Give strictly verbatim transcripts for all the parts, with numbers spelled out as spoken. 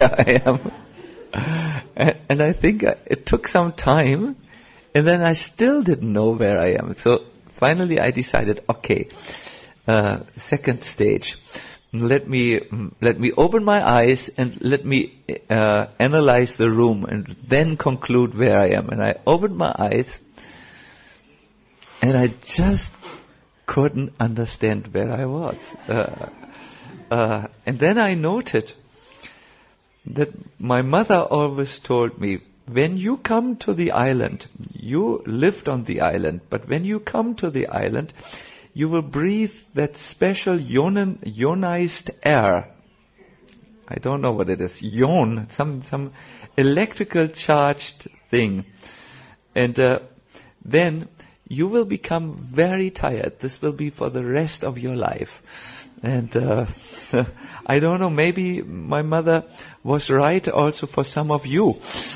I am. And, and I think I, it took some time, and then I still didn't know where I am. So finally I decided, okay, uh, second stage. Let me let me open my eyes and let me uh, analyze the room and then conclude where I am. And I opened my eyes, and I just couldn't understand where I was. Uh, uh, and then I noted that my mother always told me, when you come to the island, you lived on the island, but when you come to the island, you will breathe that special ion- ionized air. I don't know what it is. Ion, some some electrical charged thing. And uh, then you will become very tired. This will be for the rest of your life. And uh, I don't know, maybe my mother was right also for some of you.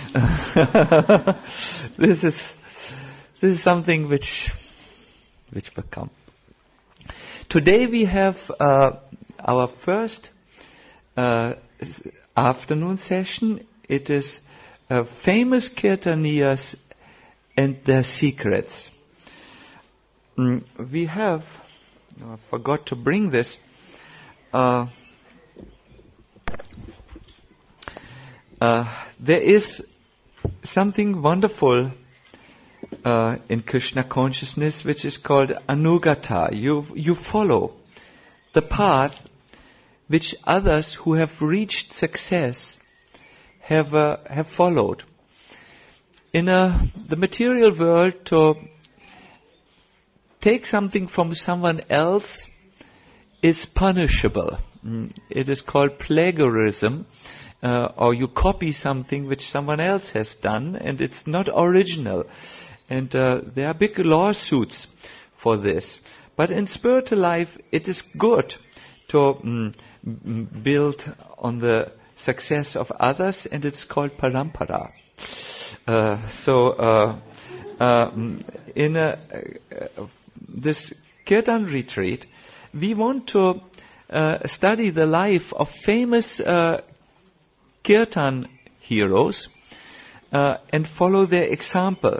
This is this is something which which will come. Today we have uh, our first uh, afternoon session. It is uh, famous Kirtaniyas and their secrets. Mm, we have, oh, I forgot to bring this, uh, uh, there is something wonderful Uh, in Krishna consciousness, which is called Anugata. You you follow the path which others who have reached success have uh, have followed. In uh, the material world, to take something from someone else is punishable. Mm, it is called plagiarism, uh, or you copy something which someone else has done, and it's not original. And uh, there are big lawsuits for this. But in spiritual life, it is good to mm, build on the success of others, and it's called parampara. Uh, so, uh, uh, in a, uh, this Kirtan retreat, we want to uh, study the life of famous uh, Kirtan heroes uh, and follow their example.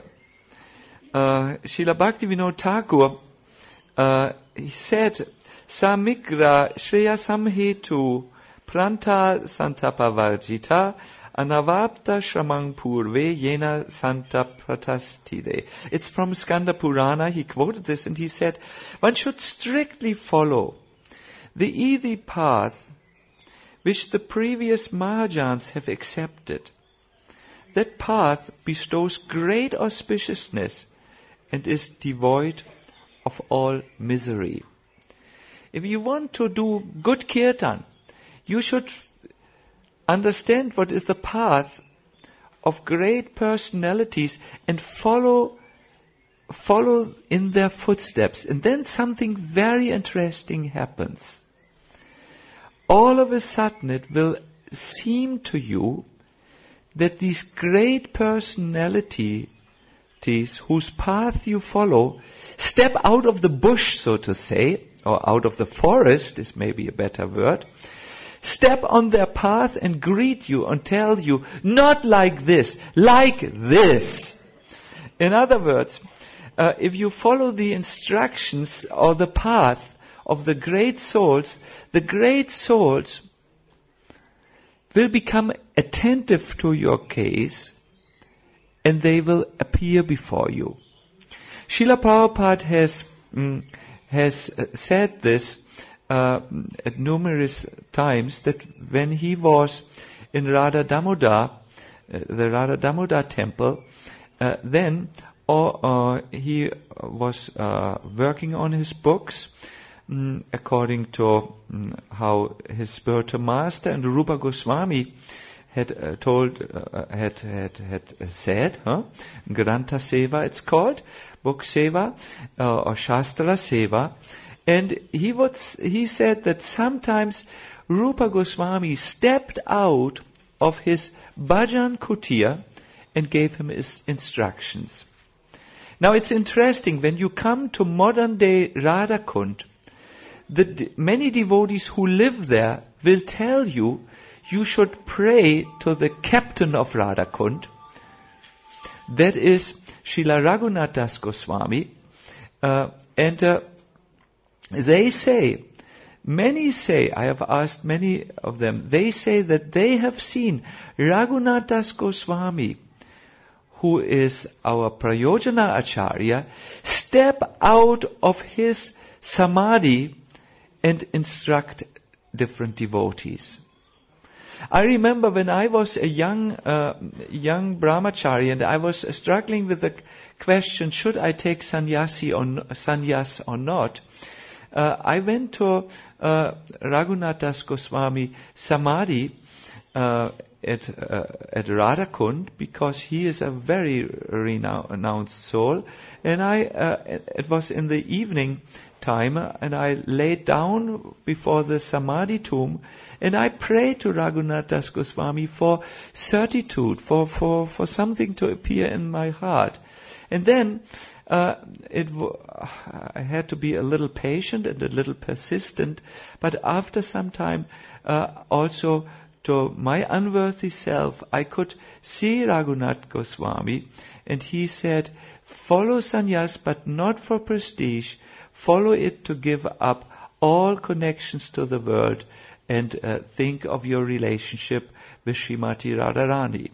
Uh, Srila Bhaktivinoda Thakur, uh, he said, Samigra Shreya Samhetu Pranta Santapavarjita Anavapta Shramang Purve Yena Santa Pratastide. It's from Skanda Purana. He quoted this and he said, one should strictly follow the easy path which the previous Mahajans have accepted. That path bestows great auspiciousness and is devoid of all misery. If you want to do good kirtan, you should understand what is the path of great personalities and follow follow in their footsteps. And then something very interesting happens. All of a sudden it will seem to you that these great personalities whose path you follow step out of the bush, so to say, or out of the forest is maybe a better word, step on their path and greet you and tell you, not like this, like this. In other words, uh, if you follow the instructions or the path of the great souls, the great souls will become attentive to your case and they will appear before you. Srila Prabhupada has mm, has said this uh, at numerous times, that when he was in Radha Damodar, uh, the Radha Damodar temple, uh, then or, uh, he was uh, working on his books mm, according to mm, how his spiritual master and Rupa Goswami had uh, told, uh, had had had said, huh? Grantha Seva, it's called, book Seva uh, or Shastra Seva, and he was he said that sometimes Rupa Goswami stepped out of his bhajan kutir and gave him his instructions. Now it's interesting, when you come to modern day Radhakund, the d- many devotees who live there will tell you, you should pray to the captain of Radha Kund. That is Srila Raghunath Das Goswami. Uh, and uh, they say, many say, I have asked many of them, they say that they have seen Raghunath Das Goswami, who is our Prayojana Acharya, step out of his samadhi and instruct different devotees. I remember when I was a young uh, young brahmachari and I was struggling with the question, should I take sannyasi or no, sannyas or not? Uh, I went to uh, Raghunath Das Goswami Samadhi uh, at uh, at Radha Kund, because he is a very renowned soul, and I uh, it was in the evening time, and I laid down before the Samadhi tomb, and I prayed to Raghunath Das Goswami for certitude, for, for, for something to appear in my heart. And then uh, it w- I had to be a little patient and a little persistent, but after some time uh, also to my unworthy self, I could see Raghunath Goswami, and he said, follow sannyas, but not for prestige. Follow it to give up all connections to the world and uh, think of your relationship with Srimati Radharani.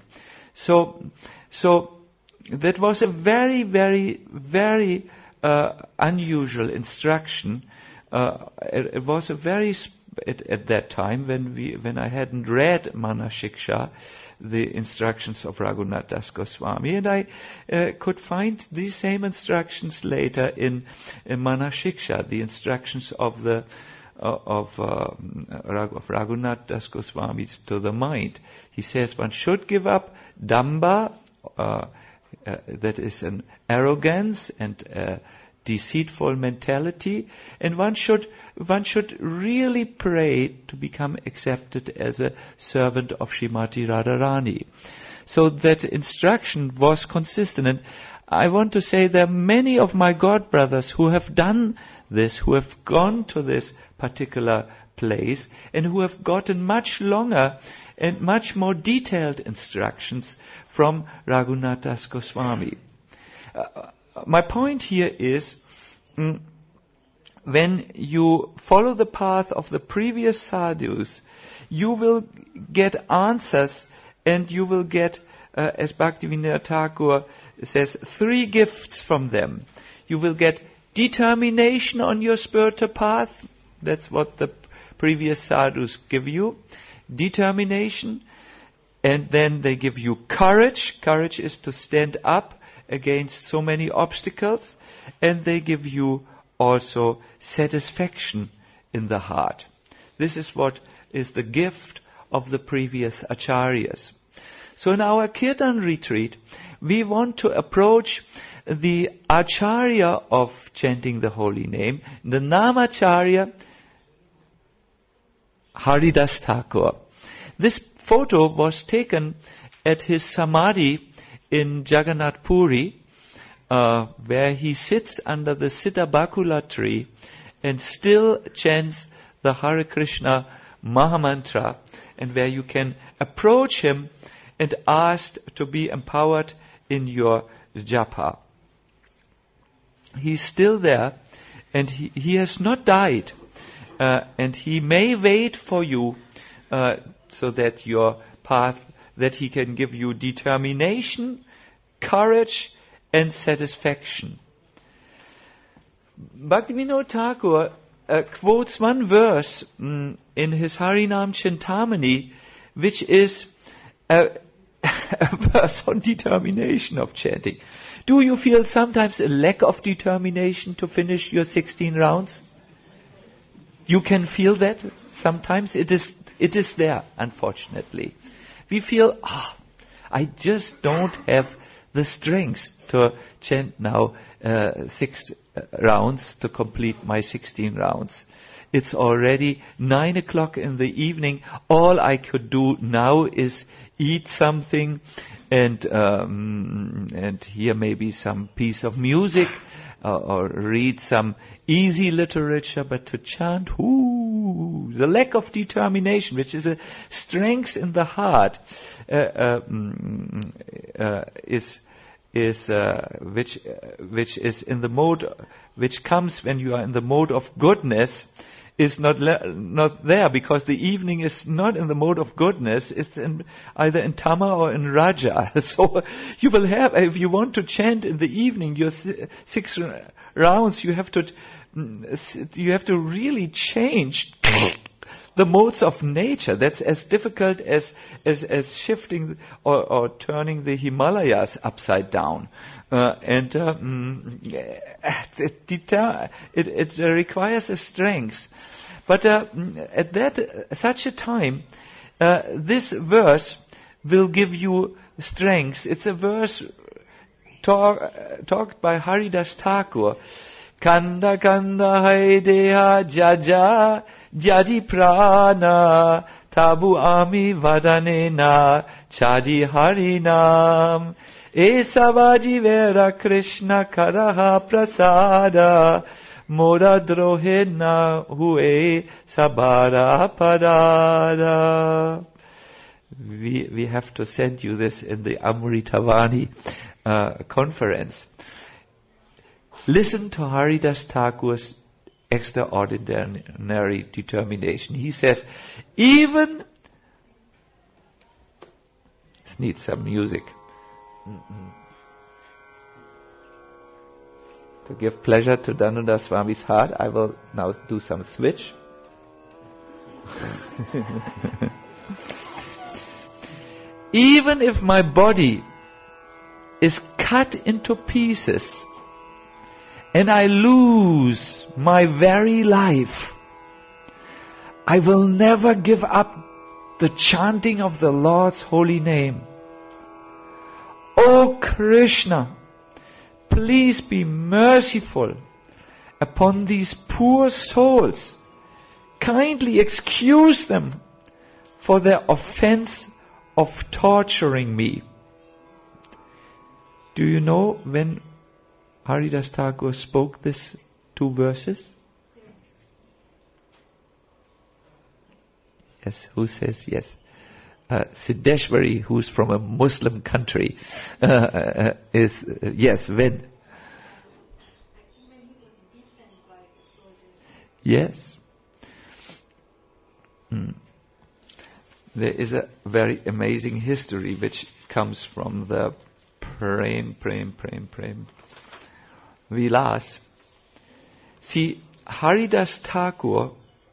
So, so that was a very, very, very uh, unusual instruction. Uh, it, it was a very sp- at, at that time when we when I hadn't read Mana Shiksha, the instructions of Raghunath Das Goswami, and I uh, could find these same instructions later in, in Mana Shiksha, the instructions of the uh, of, uh, of Raghunath Das Goswami to the mind. He says one should give up damba, uh, uh, that is an arrogance and uh, deceitful mentality, and one should one should really pray to become accepted as a servant of Srimati Radharani. So that instruction was consistent, and I want to say there are many of my god brothers who have done this, who have gone to this particular place, and who have gotten much longer and much more detailed instructions from Raghunath Das Goswami. Uh, my point here is, mm, when you follow the path of the previous sadhus, you will get answers, and you will get, uh, as Bhaktivinoda Thakur says, three gifts from them. You will get determination on your spiritual path. That's what the previous sadhus give you. Determination. And then they give you courage. Courage is to stand up against so many obstacles. And they give you also satisfaction in the heart. This is what is the gift of the previous acharyas. So in our Kirtan retreat, we want to approach the acharya of chanting the holy name, the namacharya, Haridas Thakur. This photo was taken at his samadhi in Jagannath Puri, Uh, where he sits under the Siddhabakula tree and still chants the Hare Krishna Mahamantra, and where you can approach him and ask to be empowered in your japa. He's still there, and he, he has not died, uh, and he may wait for you uh, so that your path, that he can give you determination, courage, and satisfaction. Bhaktivinoda Thakur uh, quotes one verse mm, in his Harinam Chintamani, which is a, a verse on determination of chanting. Do you feel sometimes a lack of determination to finish your sixteen rounds? You can feel that sometimes. It is it is there, unfortunately. We feel, ah, oh, I just don't have the strength to chant now uh, six uh, rounds to complete my sixteen rounds. It's already nine o'clock in the evening. All I could do now is eat something and um, and hear maybe some piece of music uh, or read some easy literature. But to chant, whoo, The lack of determination, which is a strength in the heart, uh, uh, mm, uh, is is uh, which uh, which is in the mode, which comes when you are in the mode of goodness, is not le- not there, because the evening is not in the mode of goodness. It's in, either in Tama or in Raja. So you will have, if you want to chant in the evening, your six rounds, you have to you have to really change the modes of nature. That's as difficult as as, as shifting or, or turning the Himalayas upside down. Uh, and uh, it, deter- it, it requires a strength. But uh, at that uh, such a time, uh, this verse will give you strength. It's a verse talk, uh, talked by Haridas Thakur. Kanda kanda hai deha jaja jadi prana tabu ami vadane na chadi harinam esavaji vera Krishna karaha prasada mora drohe na hue sabara parada. We we have to send you this in the Amritavani uh, conference. Listen to Haridas Thakur's extraordinary determination. He says, even, this needs some music. Mm-hmm. To give pleasure to Dhananda Swami's heart, I will now do some switch. Even if my body is cut into pieces, and I lose my very life, I will never give up the chanting of the Lord's holy name. O Krishna, please be merciful upon these poor souls. Kindly excuse them for their offense of torturing me. Do you know when Haridas Thakur spoke this two verses? Yes, who says yes? Uh, Siddheshwari, who's from a Muslim country, uh, uh, is, uh, yes, when? Yes. Mm. There is a very amazing history which comes from the Prem, Prem, Prem, Prem Vilas. See, Haridas Thakur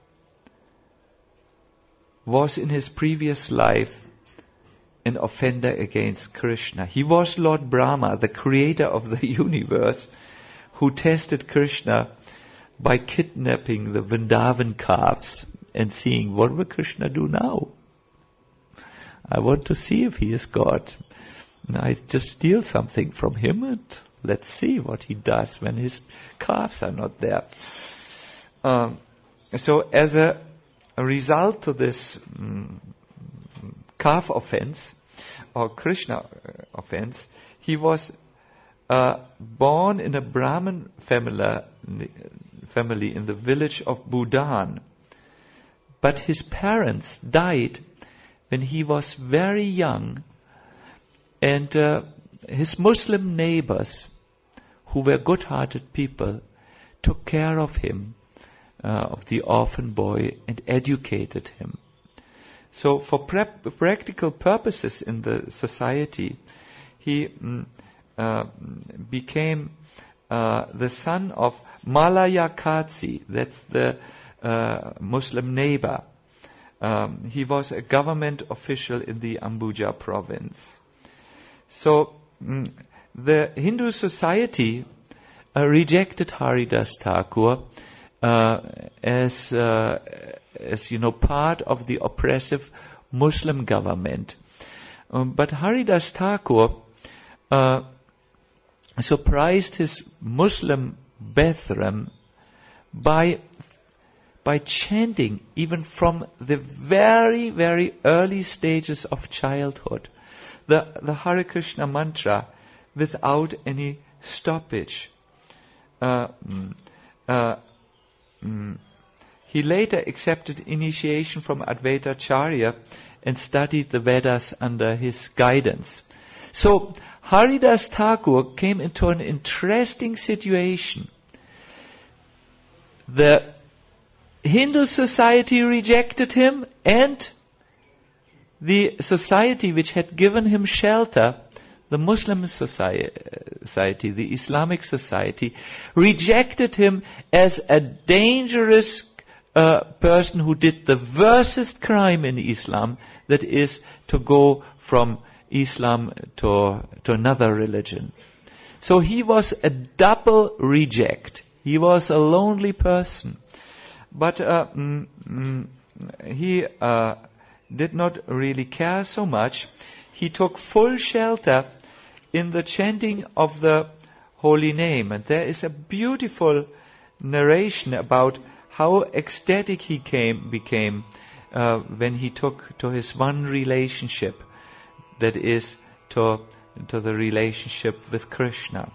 was in his previous life an offender against Krishna. He was Lord Brahma, the creator of the universe, who tested Krishna by kidnapping the Vrindavan calves and seeing, what will Krishna do now? I want to see if he is God. I just steal something from him and let's see what he does when his calves are not there. Um, so as a, a result to this um, calf offense, or Krishna offense, he was uh, born in a Brahmin family, family in the village of Budan. But his parents died when he was very young, and uh, his Muslim neighbors, who were good-hearted people, took care of him, uh, of the orphan boy, and educated him. So for prep- practical purposes in the society, he mm, uh, became uh, the son of Malaya Katsi, that's the uh, Muslim neighbor. Um, he was a government official in the Ambuja province. So mm, the Hindu society uh, rejected Haridas Thakur uh, as, uh, as you know, part of the oppressive Muslim government. Um, but Haridas Thakur uh, surprised his Muslim brethren by by chanting even from the very, very early stages of childhood, the, the Hare Krishna mantra without any stoppage. Uh, uh, mm, He later accepted initiation from Advaita Acharya and studied the Vedas under his guidance. So Haridas Thakur came into an interesting situation. The Hindu society rejected him, and the society which had given him shelter, the Muslim society, the Islamic society, rejected him as a dangerous uh, person who did the worstest crime in Islam, that is to go from Islam to, to another religion. So he was a double reject. He was a lonely person. But uh, mm, mm, he uh, did not really care so much. He took full shelter in the chanting of the holy name. And there is a beautiful narration about how ecstatic he came, became uh, when he took to his one relationship, that is to, to the relationship with Krishna.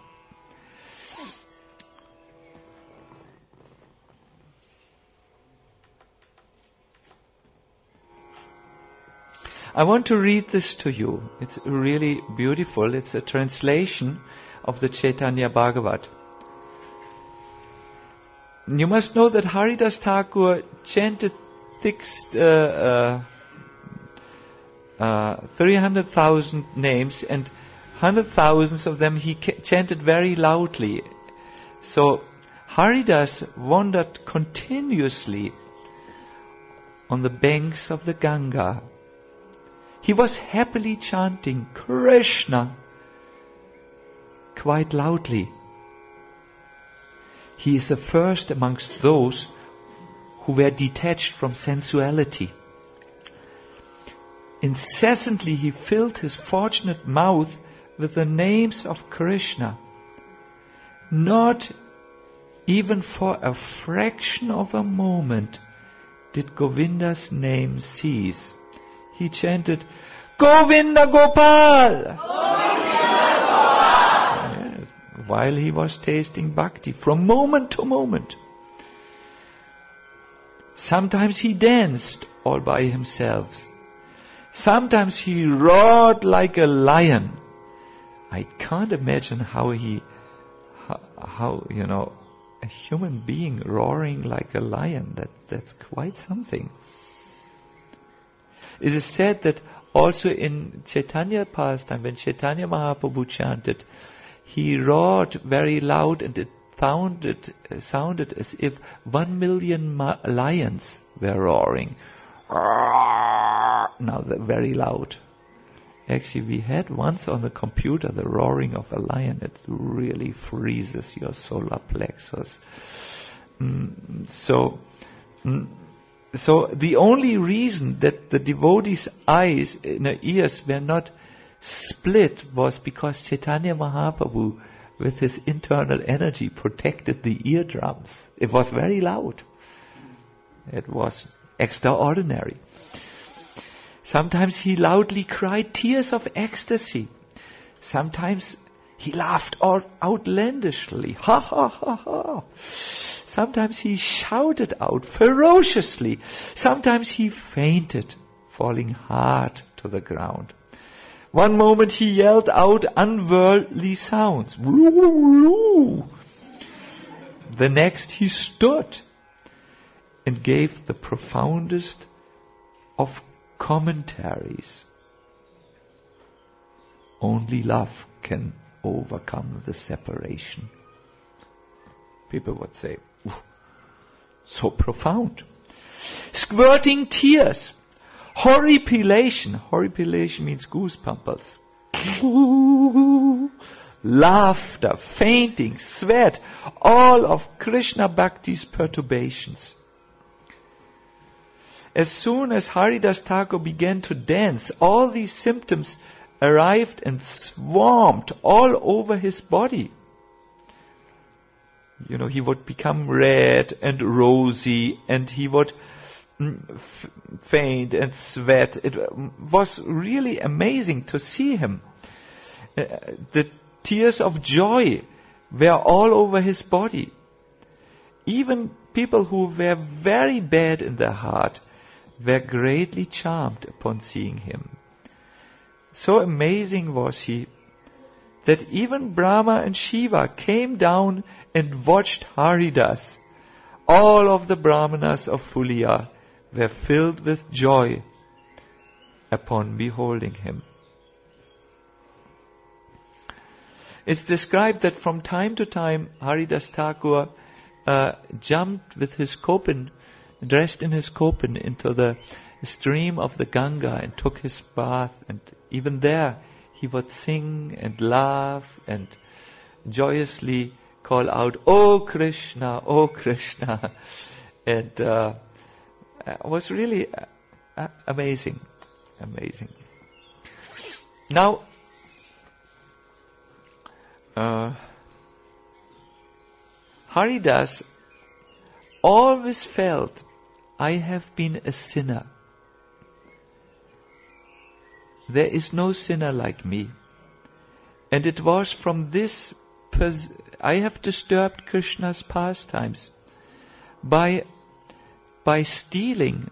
I want to read this to you. It's really beautiful. It's a translation of the Chaitanya Bhagavat. You must know that Haridas Thakur chanted six, uh, uh, uh, three hundred thousand names, and hundred thousands of them he ca- chanted very loudly. So Haridas wandered continuously on the banks of the Ganga. He was happily chanting Krishna quite loudly. He is the first amongst those who were detached from sensuality. Incessantly he filled his fortunate mouth with the names of Krishna. Not even for a fraction of a moment did Govinda's name cease. He chanted, Govinda Gopal! Govinda Gopal! Yes, while he was tasting bhakti from moment to moment. Sometimes he danced all by himself. Sometimes he roared like a lion. I can't imagine how he, how, how you know, a human being roaring like a lion. That that's quite something. It is said that also in Chaitanya pastime, when Chaitanya Mahaprabhu chanted, he roared very loud, and it sounded, sounded as if one million ma- lions were roaring. Now they're very loud. Actually, we had once on the computer the roaring of a lion. It really freezes your solar plexus. Mm, so... Mm, So the only reason that the devotees' eyes and ears were not split was because Chaitanya Mahaprabhu, with his internal energy, protected the eardrums. It was very loud. It was extraordinary. Sometimes he loudly cried tears of ecstasy. Sometimes he laughed outlandishly. Ha ha ha ha. Sometimes he shouted out ferociously. Sometimes he fainted, falling hard to the ground. One moment he yelled out unworldly sounds. The next he stood and gave the profoundest of commentaries. Only love can overcome the separation. People would say, so profound. Squirting tears, horripilation. Horripilation means goosebumps. Laughter, fainting, sweat, all of Krishna Bhakti's perturbations. As soon as Haridas Thakur began to dance, all these symptoms arrived and swarmed all over his body. You know, he would become red and rosy, and he would f- faint and sweat. It was really amazing to see him. Uh, the tears of joy were all over his body. even people who were very bad in their heart were greatly charmed upon seeing him. So amazing was he that even Brahma and Shiva came down and watched Haridas. All of the Brahmanas of Fulia were filled with joy upon beholding him. It's described that from time to time Haridas Thakur uh, jumped with his kopin, dressed in his kopin, into the stream of the Ganga and took his bath, and even there he would sing and laugh and joyously call out, "Oh Krishna, oh Krishna," and uh, it was really uh, amazing, amazing. Now, uh, Haridas always felt, "I have been a sinner. There is no sinner like me." And it was from this, pers- I have disturbed Krishna's pastimes by, by stealing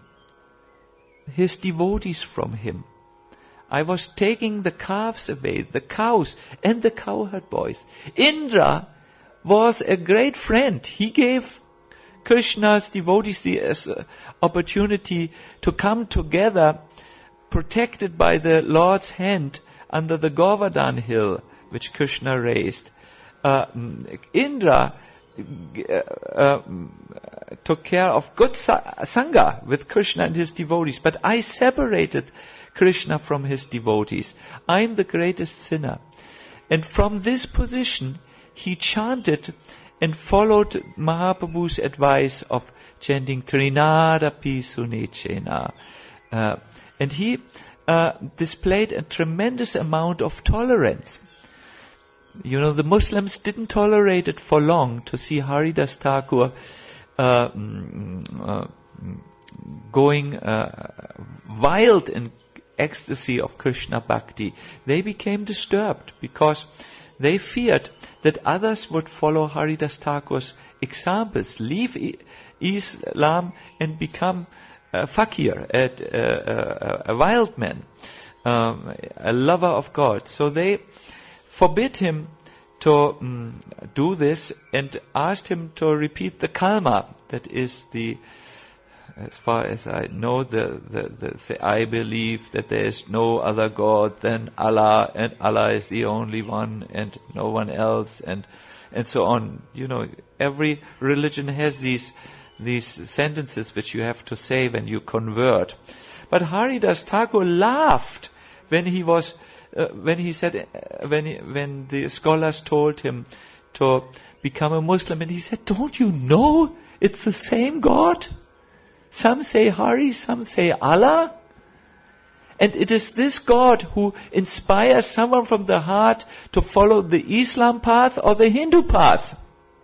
his devotees from him. I was taking the calves away, the cows and the cowherd boys. Indra was a great friend. He gave Krishna's devotees the uh, opportunity to come together, protected by the Lord's hand under the Govardhan hill, which Krishna raised. Uh, Indra uh, uh, took care of good sa- sangha with Krishna and his devotees, but I separated Krishna from his devotees. I am the greatest sinner. And from this position, he chanted and followed Mahaprabhu's advice of chanting Trinadapi Sunechena. Uh, and he uh, displayed a tremendous amount of tolerance. You know, the Muslims didn't tolerate it for long to see Haridas Thakur uh, uh, going uh, wild in ecstasy of Krishna Bhakti. They became disturbed because they feared that others would follow Haridas Thakur's examples, leave I- Islam and become a fakir, a, a, a wild man, um, a lover of God. So they forbid him to um, do this and asked him to repeat the Kalma. That is the, as far as I know, the, the, the, the I believe that there is no other God than Allah, and Allah is the only one and no one else, and and so on. You know, every religion has these these sentences which you have to say when you convert. But Haridas Thakur laughed when he was uh, when he said uh, when he, when the scholars told him to become a Muslim, and he said, "Don't you know it's the same God? Some say Hari, some say Allah. And it is this God who inspires someone from the heart to follow the Islam path or the Hindu path.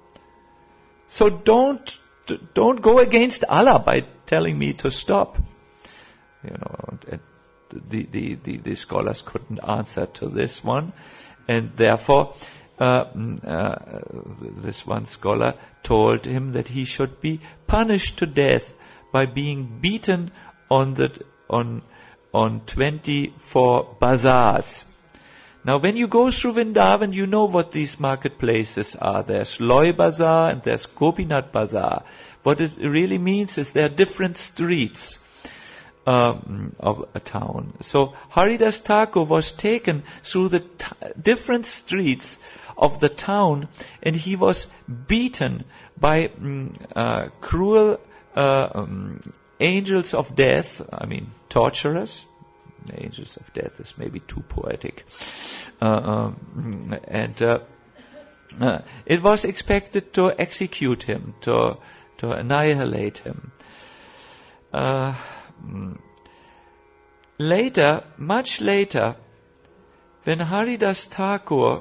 So don't don't go against Allah by telling me to stop." You know, the the the, the scholars couldn't answer to this one, and therefore uh, uh, this one scholar told him that he should be punished to death by being beaten on the on on twenty-four bazaars. Now, when you go through Vrindavan, you know what these marketplaces are. There's Loy Bazaar and there's Gopinath Bazaar. What it really means is there are different streets um, of a town. So Haridas Thakur was taken through the t- different streets of the town, and he was beaten by um, uh, cruel Uh, um, angels of death, I mean torturers. Angels of death is maybe too poetic. Uh, um, and uh, uh, it was expected to execute him, to to annihilate him. Uh, later, much later, when Haridas Thakur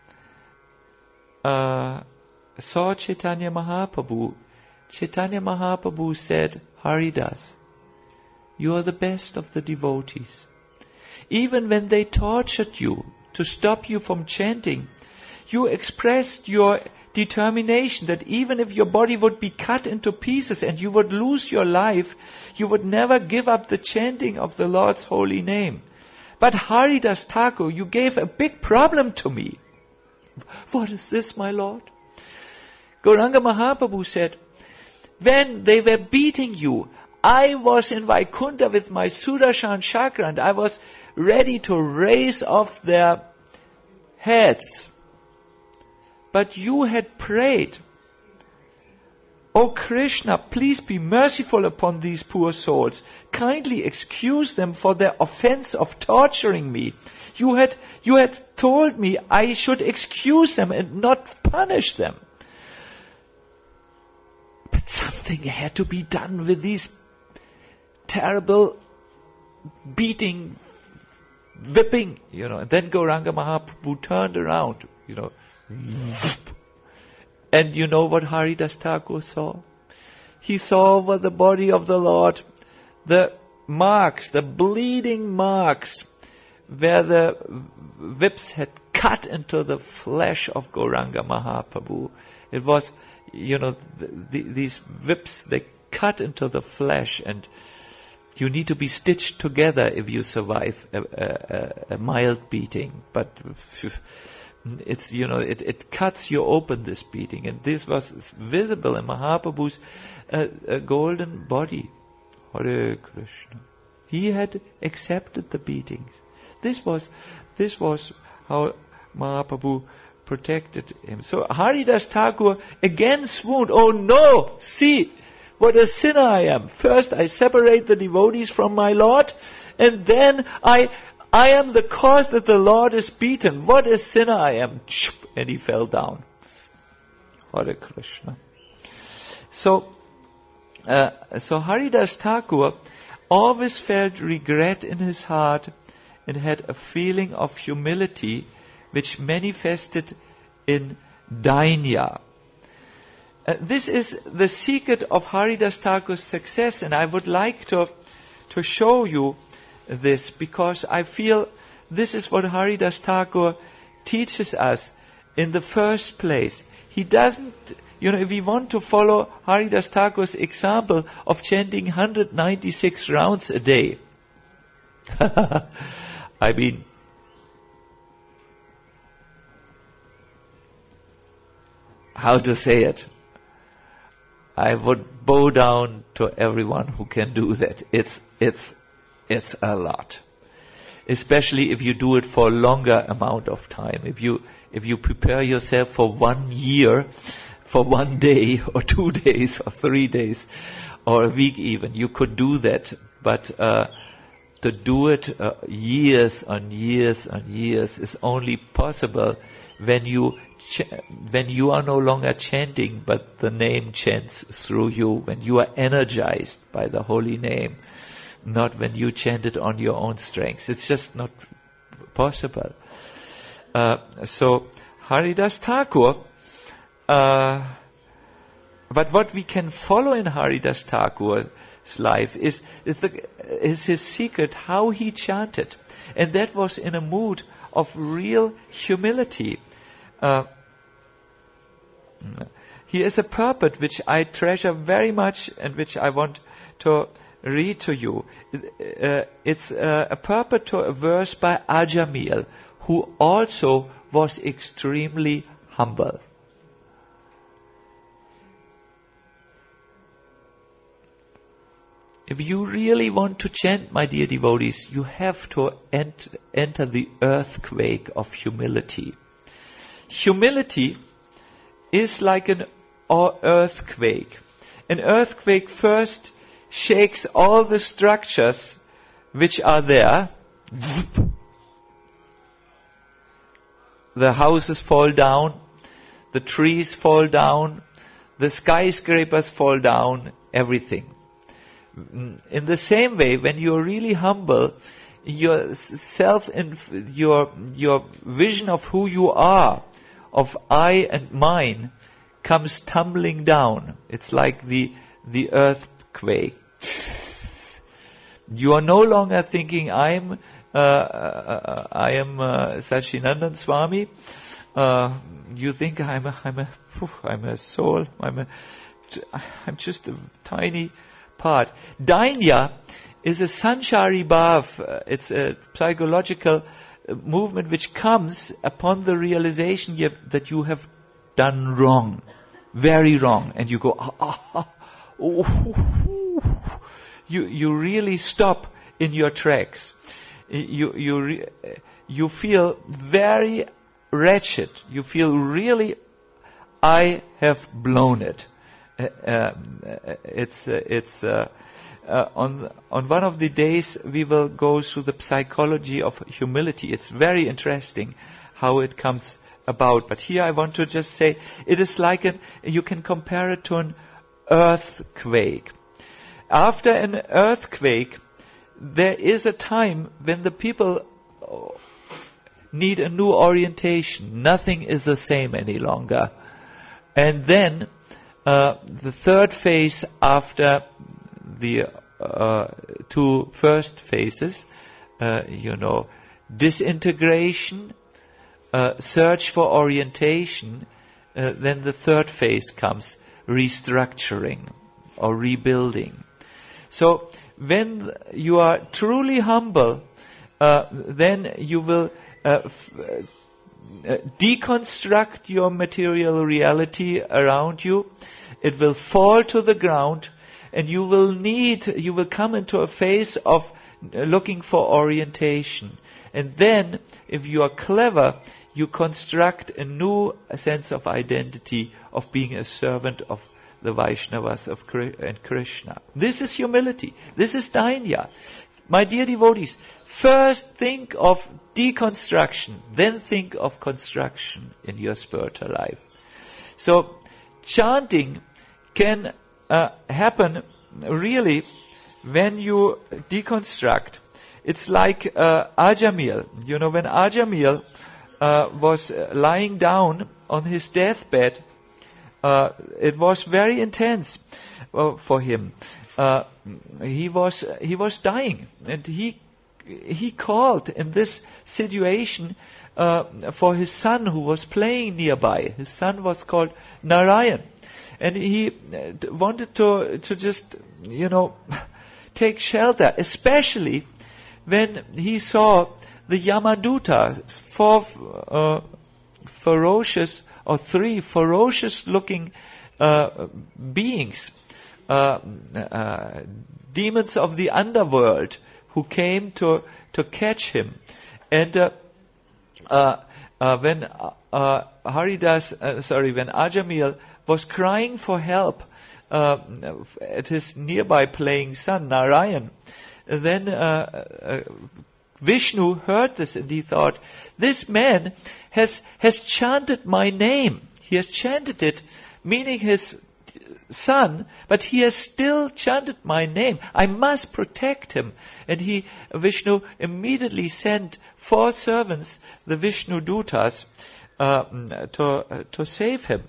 uh, saw Chaitanya Mahaprabhu, Chaitanya Mahaprabhu said, "Haridas, you are the best of the devotees. Even when they tortured you to stop you from chanting, you expressed your determination that even if your body would be cut into pieces and you would lose your life, you would never give up the chanting of the Lord's holy name. But Haridas Thakur, you gave a big problem to me. What is this, my Lord? Gauranga Mahaprabhu said, when they were beating you, I was in Vaikuntha with my Sudarshan chakra and I was ready to raise off their heads. But you had prayed, O Krishna, please be merciful upon these poor souls. Kindly excuse them for their offense of torturing me. You had, you had told me I should excuse them and not punish them. But something had to be done with these terrible beating, whipping, you know. And then Gauranga Mahaprabhu turned around, you know. And you know what Haridas Thakur saw? He saw over the body of the Lord the marks, the bleeding marks, where the whips had cut into the flesh of Gauranga Mahaprabhu. It was, you know, the, the, these whips, they cut into the flesh, and you need to be stitched together if you survive a, a, a mild beating. But it's, you know, it, it cuts you open, this beating. And this was visible in Mahaprabhu's uh, uh, golden body. Hare Krishna. He had accepted the beatings. This was, this was how Mahaprabhu protected him. So Haridas Thakur again swooned. Oh no! See, what a sinner I am. First I separate the devotees from my Lord, and then I I am the cause that the Lord is beaten. What a sinner I am. And he fell down. Hare Krishna. So, uh, so Haridas Thakur always felt regret in his heart and had a feeling of humility which manifested in dainya. Uh, this is the secret of Haridas Thakur's success, and I would like to, to show you this, because I feel this is what Haridas Thakur teaches us in the first place. He doesn't, you know, if we want to follow Haridas Thakur's example of chanting one hundred ninety-six rounds a day, I mean, how to say it? I would bow down to everyone who can do that. It's, it's, it's a lot. Especially if you do it for a longer amount of time. If you, if you prepare yourself for one year, for one day, or two days, or three days, or a week even, you could do that. But, uh, to do it uh, years on years on years is only possible when you ch- when you are no longer chanting, but the name chants through you, when you are energized by the holy name, not when you chant it on your own strength. It's just not possible. Uh, so Haridas Thakur, uh, but what we can follow in Haridas Thakur's life is, is, the, is his secret, how he chanted. And that was in a mood of real humility. Uh, he is a purport which I treasure very much and which I want to read to you. Uh, it's uh, a purport to a verse by Ajamil, who also was extremely humble. If you really want to chant, my dear devotees, you have to ent- enter the earthquake of humility. Humility is like an earthquake. An earthquake first shakes all the structures which are there. The houses fall down, the trees fall down, the skyscrapers fall down, everything. In the same way, when you're really humble, your self and your your vision of who you are, of I and mine, comes tumbling down. It's like the the earthquake. You are no longer thinking I'm uh, uh, I am uh, Sachinandan Swami. Uh, you think I'm a, I'm a phew, I'm a soul. I'm a, I'm just a tiny part. Dainya is a sanchari bhav. Uh, it's a psychological uh, movement which comes upon the realization you have, that you have done wrong, very wrong, and you go, ah, ah, ah, oh, you you really stop in your tracks. You you re, you feel very wretched. You feel really, I have blown it. Uh, uh, it's uh, it's uh, uh, on on one of the days we will go through the psychology of humility. It's very interesting how it comes about. But here I want to just say it is like an, you can compare it to an earthquake. After an earthquake, there is a time when the people need a new orientation. Nothing is the same any longer. And then uh, the third phase after the uh, two first phases, uh, you know, disintegration, uh, search for orientation, uh, then the third phase comes, restructuring or rebuilding. So when you are truly humble, uh, then you will uh, f- uh, deconstruct your material reality around you. It will fall to the ground, and you will need, you will come into a phase of looking for orientation. And then, if you are clever, you construct a new sense of identity of being a servant of the Vaishnavas of and Krishna. This is humility. This is Dainya. My dear devotees, first think of deconstruction, then think of construction in your spiritual life. So, chanting can uh, happen really when you deconstruct. It's like uh, Ajamil. You know, when Ajamil uh, was lying down on his deathbed, Uh, it was very intense uh, for him. Uh, he was he was dying, and he he called in this situation uh, for his son who was playing nearby. His son was called Narayan, and he uh, wanted to to just you know take shelter, especially when he saw the Yamadutas, four uh, ferocious. or three ferocious-looking uh, beings, uh, uh, demons of the underworld, who came to to catch him. And uh, uh, uh, when uh, Haridas, uh, sorry, when Ajamil was crying for help uh, at his nearby playing son Narayan, then uh, uh, Vishnu heard this and he thought, this man has has chanted my name. He has chanted it, meaning his son, but he has still chanted my name. I must protect him. And he, Vishnu, immediately sent four servants, the Vishnu Dutas, uh, to uh, to save him.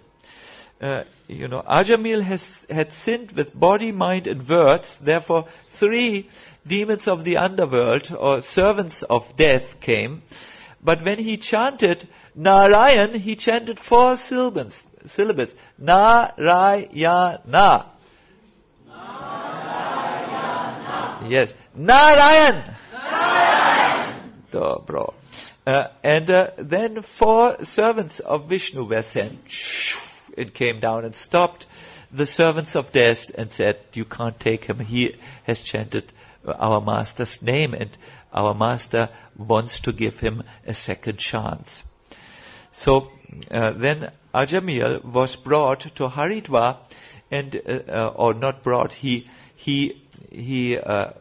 Uh, you know, Ajamil has had sinned with body, mind, and words. Therefore, three demons of the underworld, or servants of death, came. But when he chanted Narayan, he chanted four syllables. Syllables. Narayana. Narayana. Yes. Narayan. Narayan. Dobro. Uh, and uh, then four servants of Vishnu were sent. It came down and stopped the servants of death and said, you can't take him. He has chanted our master's name, and our master wants to give him a second chance. So uh, then Ajamil was brought to Haridwar, and uh, uh, or not brought. He he he uh,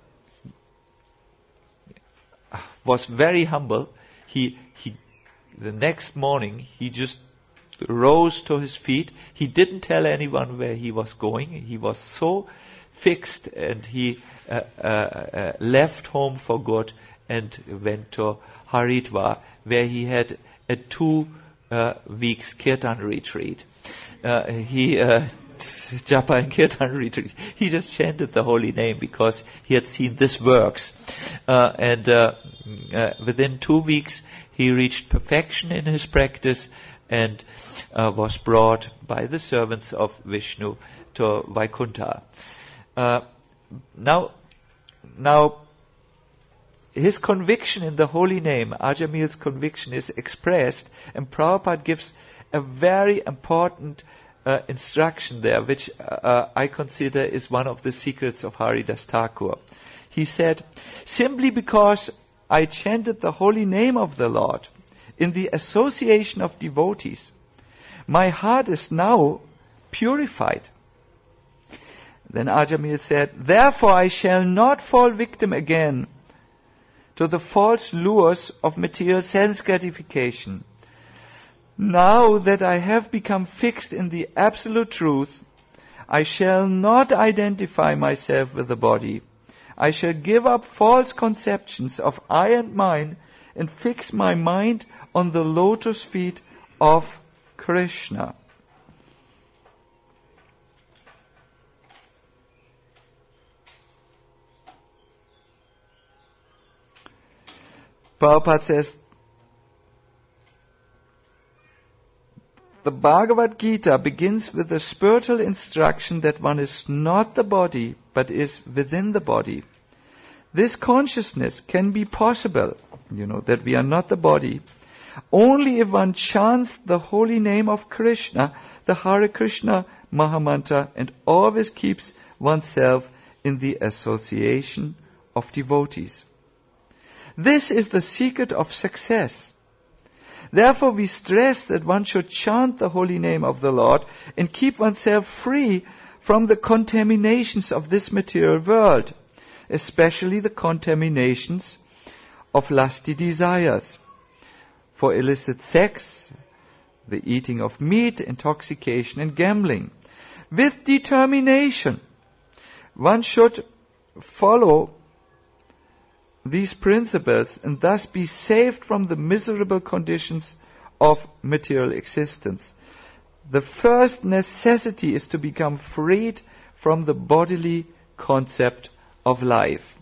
was very humble. He he the next morning he just rose to his feet. He didn't tell anyone where he was going. He was so fixed, and he uh, uh, uh, left home for good and went to Haridwar, where he had a two uh, weeks kirtan retreat. Uh, he uh, japa and kirtan retreat. He just chanted the holy name because he had seen this works, uh, and uh, uh, within two weeks he reached perfection in his practice. and uh, was brought by the servants of Vishnu to Vaikuntha. Uh, now, now, his conviction in the holy name, Ajamil's conviction, is expressed, and Prabhupada gives a very important uh, instruction there, which uh, I consider is one of the secrets of Haridas Thakur. He said, simply because I chanted the holy name of the Lord in the association of devotees, my heart is now purified. Then Ajamil said, therefore I shall not fall victim again to the false lures of material sense gratification. Now that I have become fixed in the absolute truth, I shall not identify myself with the body. I shall give up false conceptions of I and mine and fix my mind on the lotus feet of Krishna. Prabhupada says, the Bhagavad Gita begins with the spiritual instruction that one is not the body, but is within the body. This consciousness can be possible, you know, that we are not the body, only if one chants the holy name of Krishna, the Hare Krishna Mahamantra, and always keeps oneself in the association of devotees. This is the secret of success. Therefore we stress that one should chant the holy name of the Lord and keep oneself free from the contaminations of this material world, especially the contaminations of lusty desires for illicit sex, the eating of meat, intoxication and gambling. With determination, one should follow these principles and thus be saved from the miserable conditions of material existence. The first necessity is to become freed from the bodily concept of life.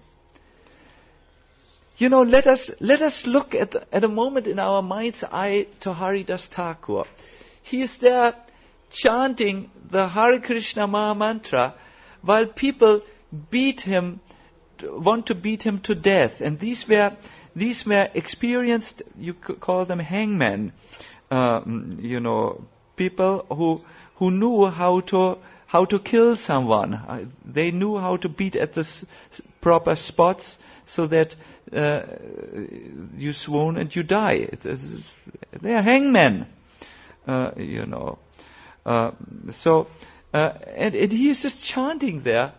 You know, let us let us look at at a moment in our mind's eye to Haridas Thakur. He is there chanting the Hare Krishna Mahamantra while people beat him, want to beat him to death. And these were these were experienced, you could call them hangmen, um, you know, people who who knew how to how to kill someone. Uh, they knew how to beat at the s- proper spots so that uh, you swoon and you die. It's, it's, they are hangmen, uh, you know. Uh, so, uh, and, and he is just chanting there.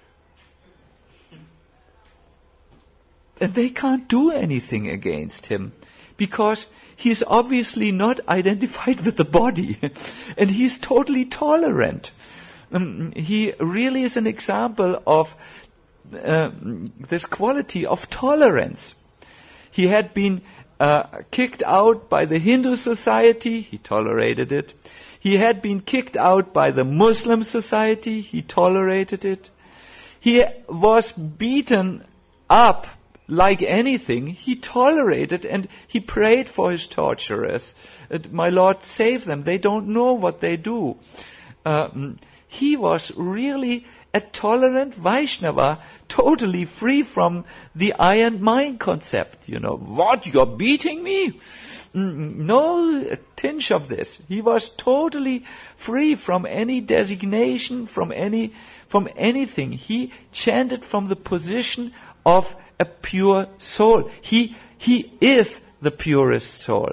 And they can't do anything against him because he is obviously not identified with the body. And he's totally tolerant. Um, he really is an example of uh, this quality of tolerance. He had been uh, kicked out by the Hindu society. He tolerated it. He had been kicked out by the Muslim society. He tolerated it. He was beaten up like anything. He tolerated and he prayed for his torturers. Uh, my Lord, save them. They don't know what they do. Um, he was really a tolerant Vaishnava, totally free from the I and mine concept. You know, what, you're beating me? No tinge of this. He was totally free from any designation, from any, from anything. He chanted from the position of a pure soul. He, he is the purest soul.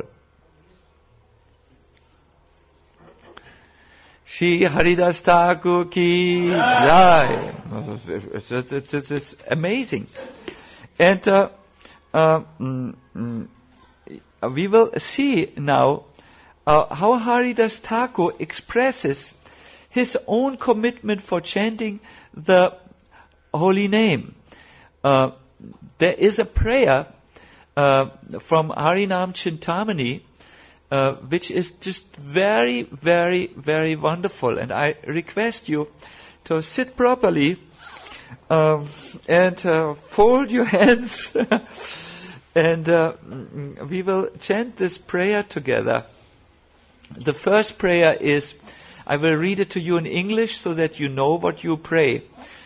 Shri Haridas Thakur ki jai. It's, it's, it's, it's amazing. And uh, uh, mm, mm, we will see now uh, how Haridas Thakur expresses his own commitment for chanting the holy name. Uh, there is a prayer uh, from Harinam Chintamani uh, which is just very, very, very wonderful. And I request you to sit properly um, and uh, fold your hands and uh, we will chant this prayer together. The first prayer is, I will read it to you in English so that you know what you pray.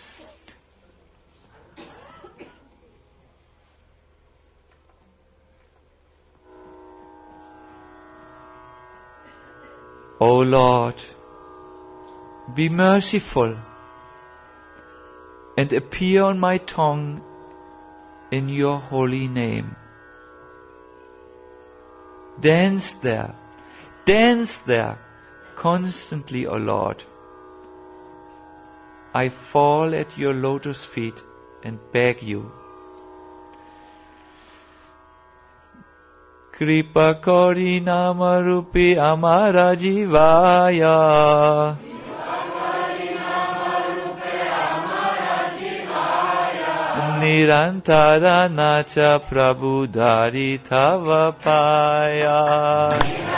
O Lord, be merciful and appear on my tongue in your holy name. Dance there, dance there constantly, O Lord. I fall at your lotus feet and beg you. Kripa kori nama rupi amara jivaya. Nirantara nacha prabhudari tava paya.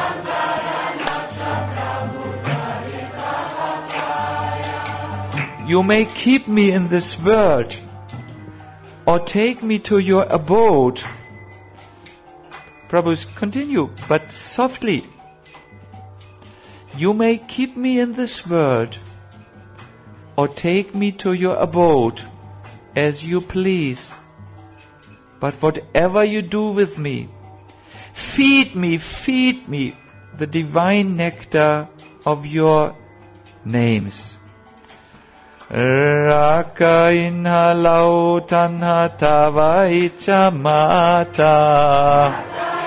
You may keep me in this world, or take me to your abode. Prabhu, continue, but softly. You may keep me in this world, or take me to your abode, as you please. But whatever you do with me, feed me, feed me the divine nectar of your names. Raka inha lau tanha tava icha mata.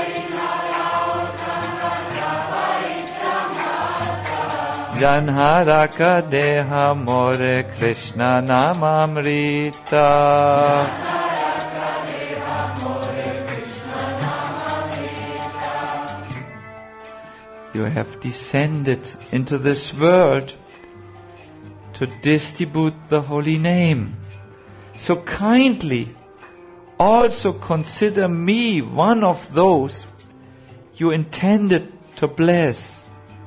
Janharaka deha more Krishna namamrita. You have descended into this world to distribute the holy name. So kindly also consider me one of those you intended to bless.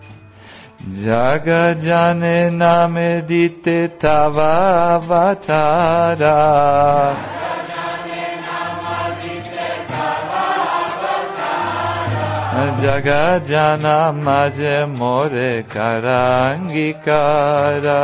Jaga jane name dite tava avatara. Jaga jana maje more karangikara.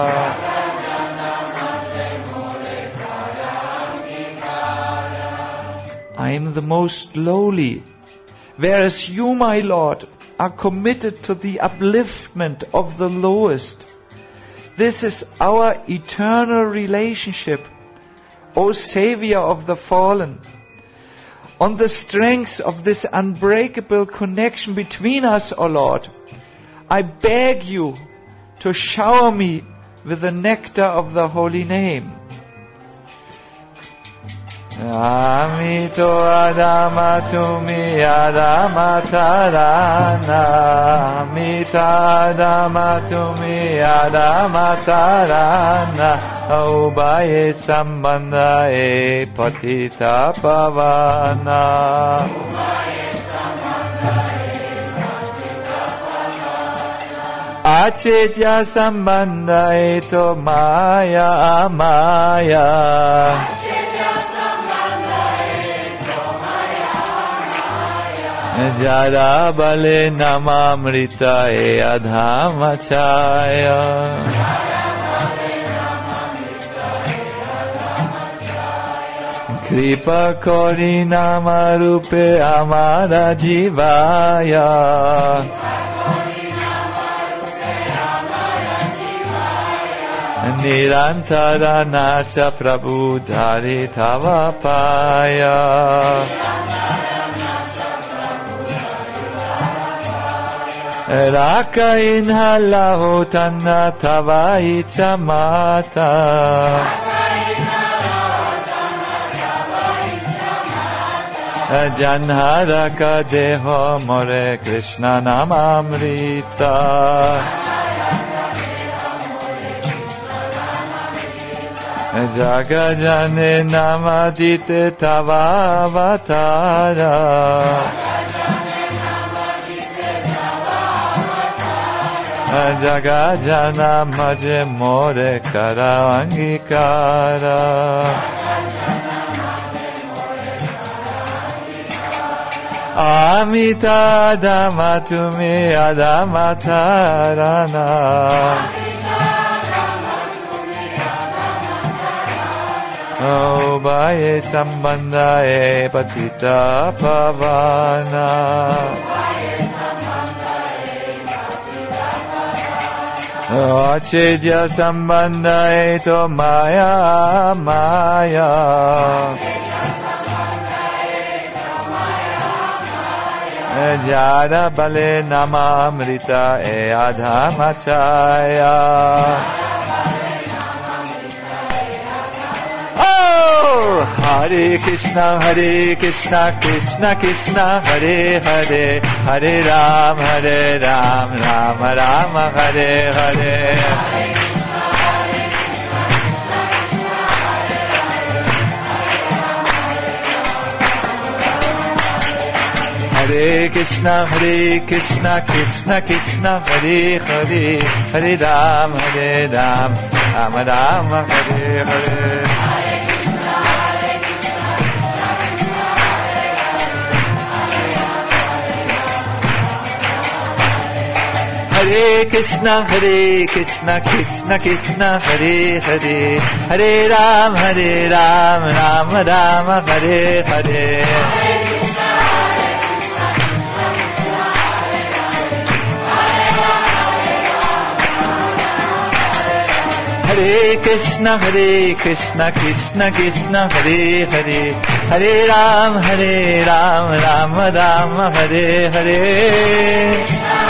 I am the most lowly, whereas you, my Lord, are committed to the upliftment of the lowest. This is our eternal relationship, O Savior of the fallen. On the strength of this unbreakable connection between us, O Lord, I beg you to shower me with the nectar of the holy name. Amito Adama Tumi Adama Tarana. Amita Adama Tumi Adama Tarana. Ubaye Sambandha e Patita Pavana. Achetya Sambandha e to Maya Maya. Jara bale namamrita e adhamachaya. Kripa kori nama rupe amara jivaya. Nirantara nacha prabhudari tava paya. Raka inhala tanna tava icha mata. Janharaka deho more Krishna namamrita. Jaga jane namadite tava avatara. Jaga jana maje more kara angikara. Amita Dhamma Tumi Adamatarana. Oh, Baye Sambandha E Patita Pavana. Oh, Chedya Sambandha E To Maya Maya. Jada Bale Namamrita E Adhamachaya. Oh, Hare Krishna, Hare Krishna, Krishna Krishna, Hare Hare, Hare Ram, Hare Ram, Ram Ram, Hare Hare. Hare Krishna, Hare Krishna, Krishna Krishna, Hare Hare, Hare Ram, Hare Ram, Ram Ram, Hare Hare. Hare Krishna, Hare Krishna, Krishna Krishna, Hare Hare, Hare Ram, Hare Ram, Ram Ram, Hare Hare. Hare Krishna, Hare Krishna, Krishna Krishna, Hare Hare, Hare Ram, Hare Ram, Ram Ram, Hare Hare.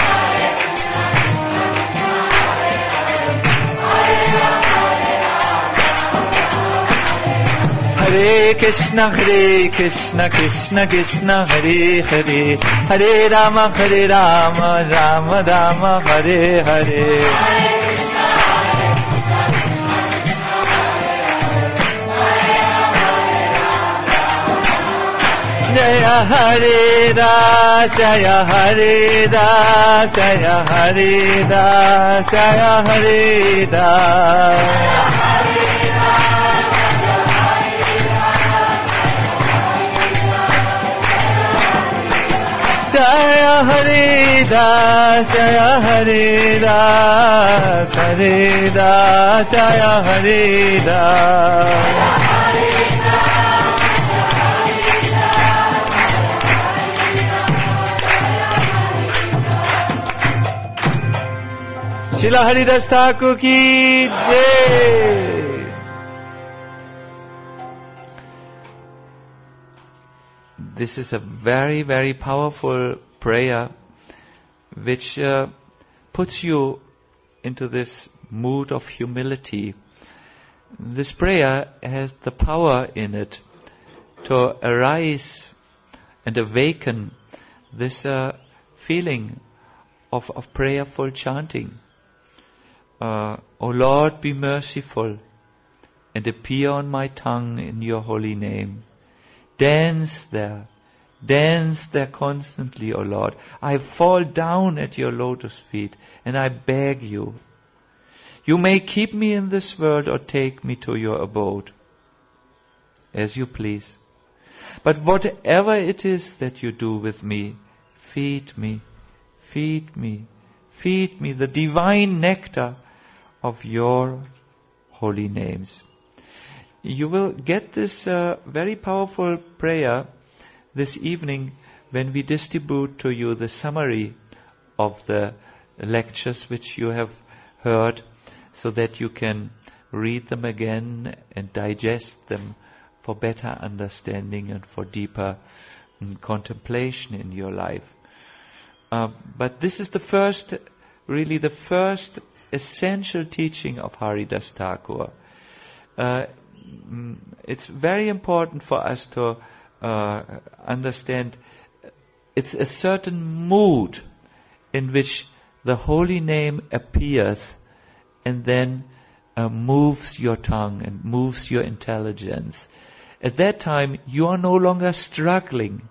Hare Krishna, Hare Krishna, Krishna Krishna, Hare Hare, Hare Rama, Hare Rama, Rama Rama, Hare Hare. Jaya Hare Da, Jaya Hare Da, Jaya Hare Da, Jaya Hare Da. Jaya Hare Da, Jaya Hare Da, Hare Da, Jaya Hare Da. Srila Haridas Thakur ki jai. This is a very, very powerful prayer which uh, puts you into this mood of humility. This prayer has the power in it to arise and awaken this uh, feeling of, of prayerful chanting. Uh, O Lord, be merciful and appear on my tongue in your holy name. Dance there, dance there constantly, O Lord. I fall down at your lotus feet and I beg you. You may keep me in this world or take me to your abode, as you please. But whatever it is that you do with me, feed me, feed me, feed me the divine nectar of your holy names. You will get this uh, very powerful prayer this evening when we distribute to you the summary of the lectures which you have heard, so that you can read them again and digest them for better understanding and for deeper mm, contemplation in your life. Uh, but this is the first, really the first essential teaching of Haridas Thakur. Uh, it's very important for us to uh, understand it's a certain mood in which the holy name appears and then uh, moves your tongue and moves your intelligence. At that time, you are no longer struggling.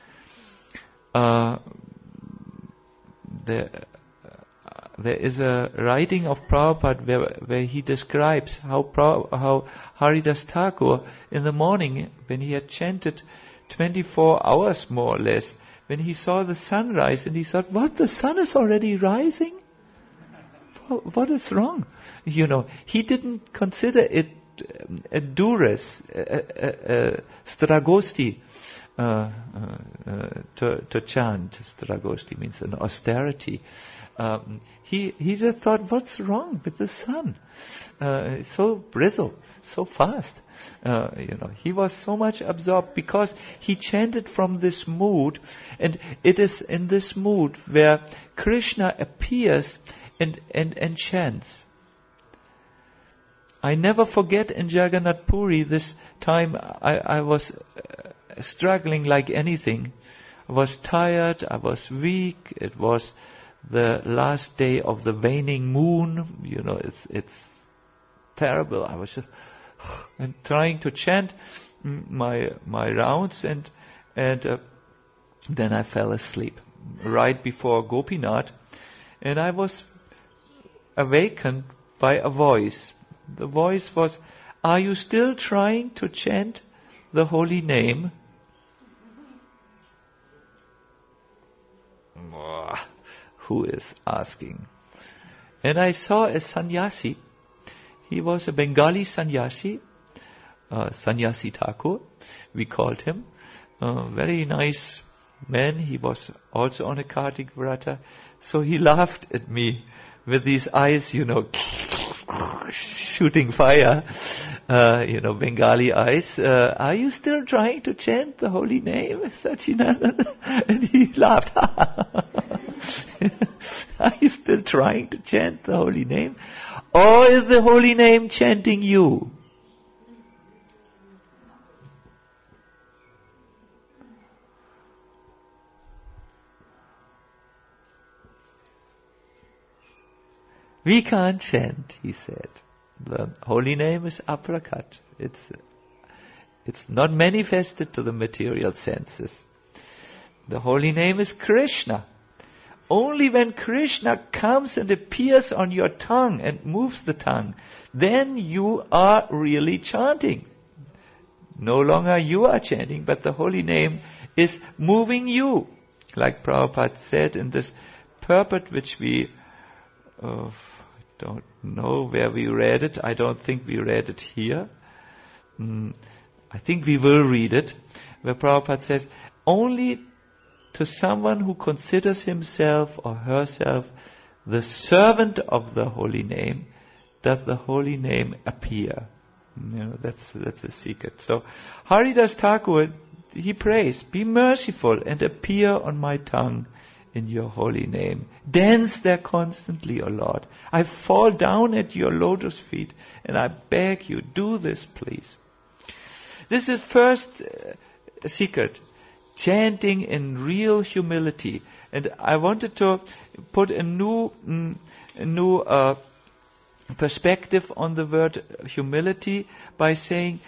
Uh, the There is a writing of Prabhupada where, where he describes how, Pra, how Haridas Thakur in the morning, when he had chanted twenty-four hours more or less, when he saw the sun rise, and he thought, what, the sun is already rising? What is wrong? You know, he didn't consider it um, a duress, a, a, a Stragosti, uh, uh, uh, to, to chant. Stragosti means an austerity. Um, he, he just thought, what's wrong with the sun? Uh, it's so brittle, so fast. Uh, you know, he was so much absorbed because he chanted from this mood, and it is in this mood where Krishna appears and, and, and chants. I never forget in Jagannath Puri this time I, I was uh, struggling like anything. I was tired, I was weak, it was the last day of the waning moon, you know, it's, it's terrible. I was just and trying to chant my my rounds, and and uh, then I fell asleep right before Gopinath, and I was awakened by a voice. The voice was, "Are you still trying to chant the holy name?" Who is asking? And I saw a sannyasi. He was a Bengali sannyasi, uh, Sannyasi Thakur, we called him. Uh, very nice man. He was also on a Kartik Vrata. So he laughed at me with these eyes, you know, shooting fire, uh, you know, Bengali eyes. Uh, are you still trying to chant the holy name, Sachinandan? And he laughed. Are you still trying to chant the holy name? Or is the holy name chanting you? We can't chant, he said. The holy name is aprakat. It's, it's not manifested to the material senses. The holy name is Krishna. Only when Krishna comes and appears on your tongue and moves the tongue, then you are really chanting. No longer you are chanting, but the holy name is moving you. Like Prabhupada said in this purport, which we uh, don't know where we read it. I don't think we read it here. Mm, I think we will read it, where Prabhupada says, only to someone who considers himself or herself the servant of the holy name, does the holy name appear. You know, that's that's a secret. So Haridas Thakur, he prays, be merciful and appear on my tongue in your holy name. Dance there constantly, O Lord. I fall down at your lotus feet and I beg you, do this please. This is first uh, secret. Chanting in real humility. And I wanted to put a new, mm, a new uh, perspective on the word humility by saying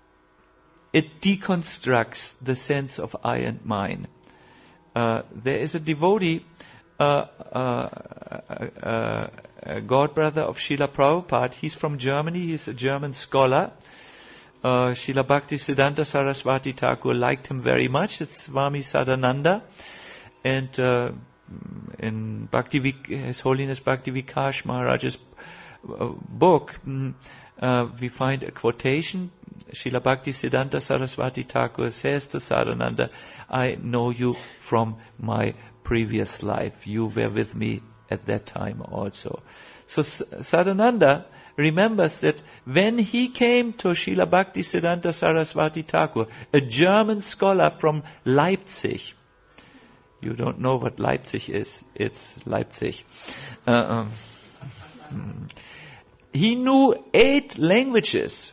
it deconstructs the sense of I and mine. Uh, there is a devotee, uh, uh, uh, a god brother of Srila Prabhupada. He's from Germany. He's a German scholar. Uh, Srila Bhaktisiddhanta Saraswati Thakur liked him very much. It's Swami Sadananda. And uh, in Bhakti Vik- His Holiness Bhakti Vikash Maharaj's uh, book, uh, we find a quotation. Srila Bhaktisiddhanta Saraswati Thakur says to Sadananda, I know you from my previous life. You were with me at that time also. So Sadananda remembers that when he came to Srila Bhaktisiddhanta Saraswati Thakur, a German scholar from Leipzig. You don't know what Leipzig is. It's Leipzig. Uh, um, he knew eight languages.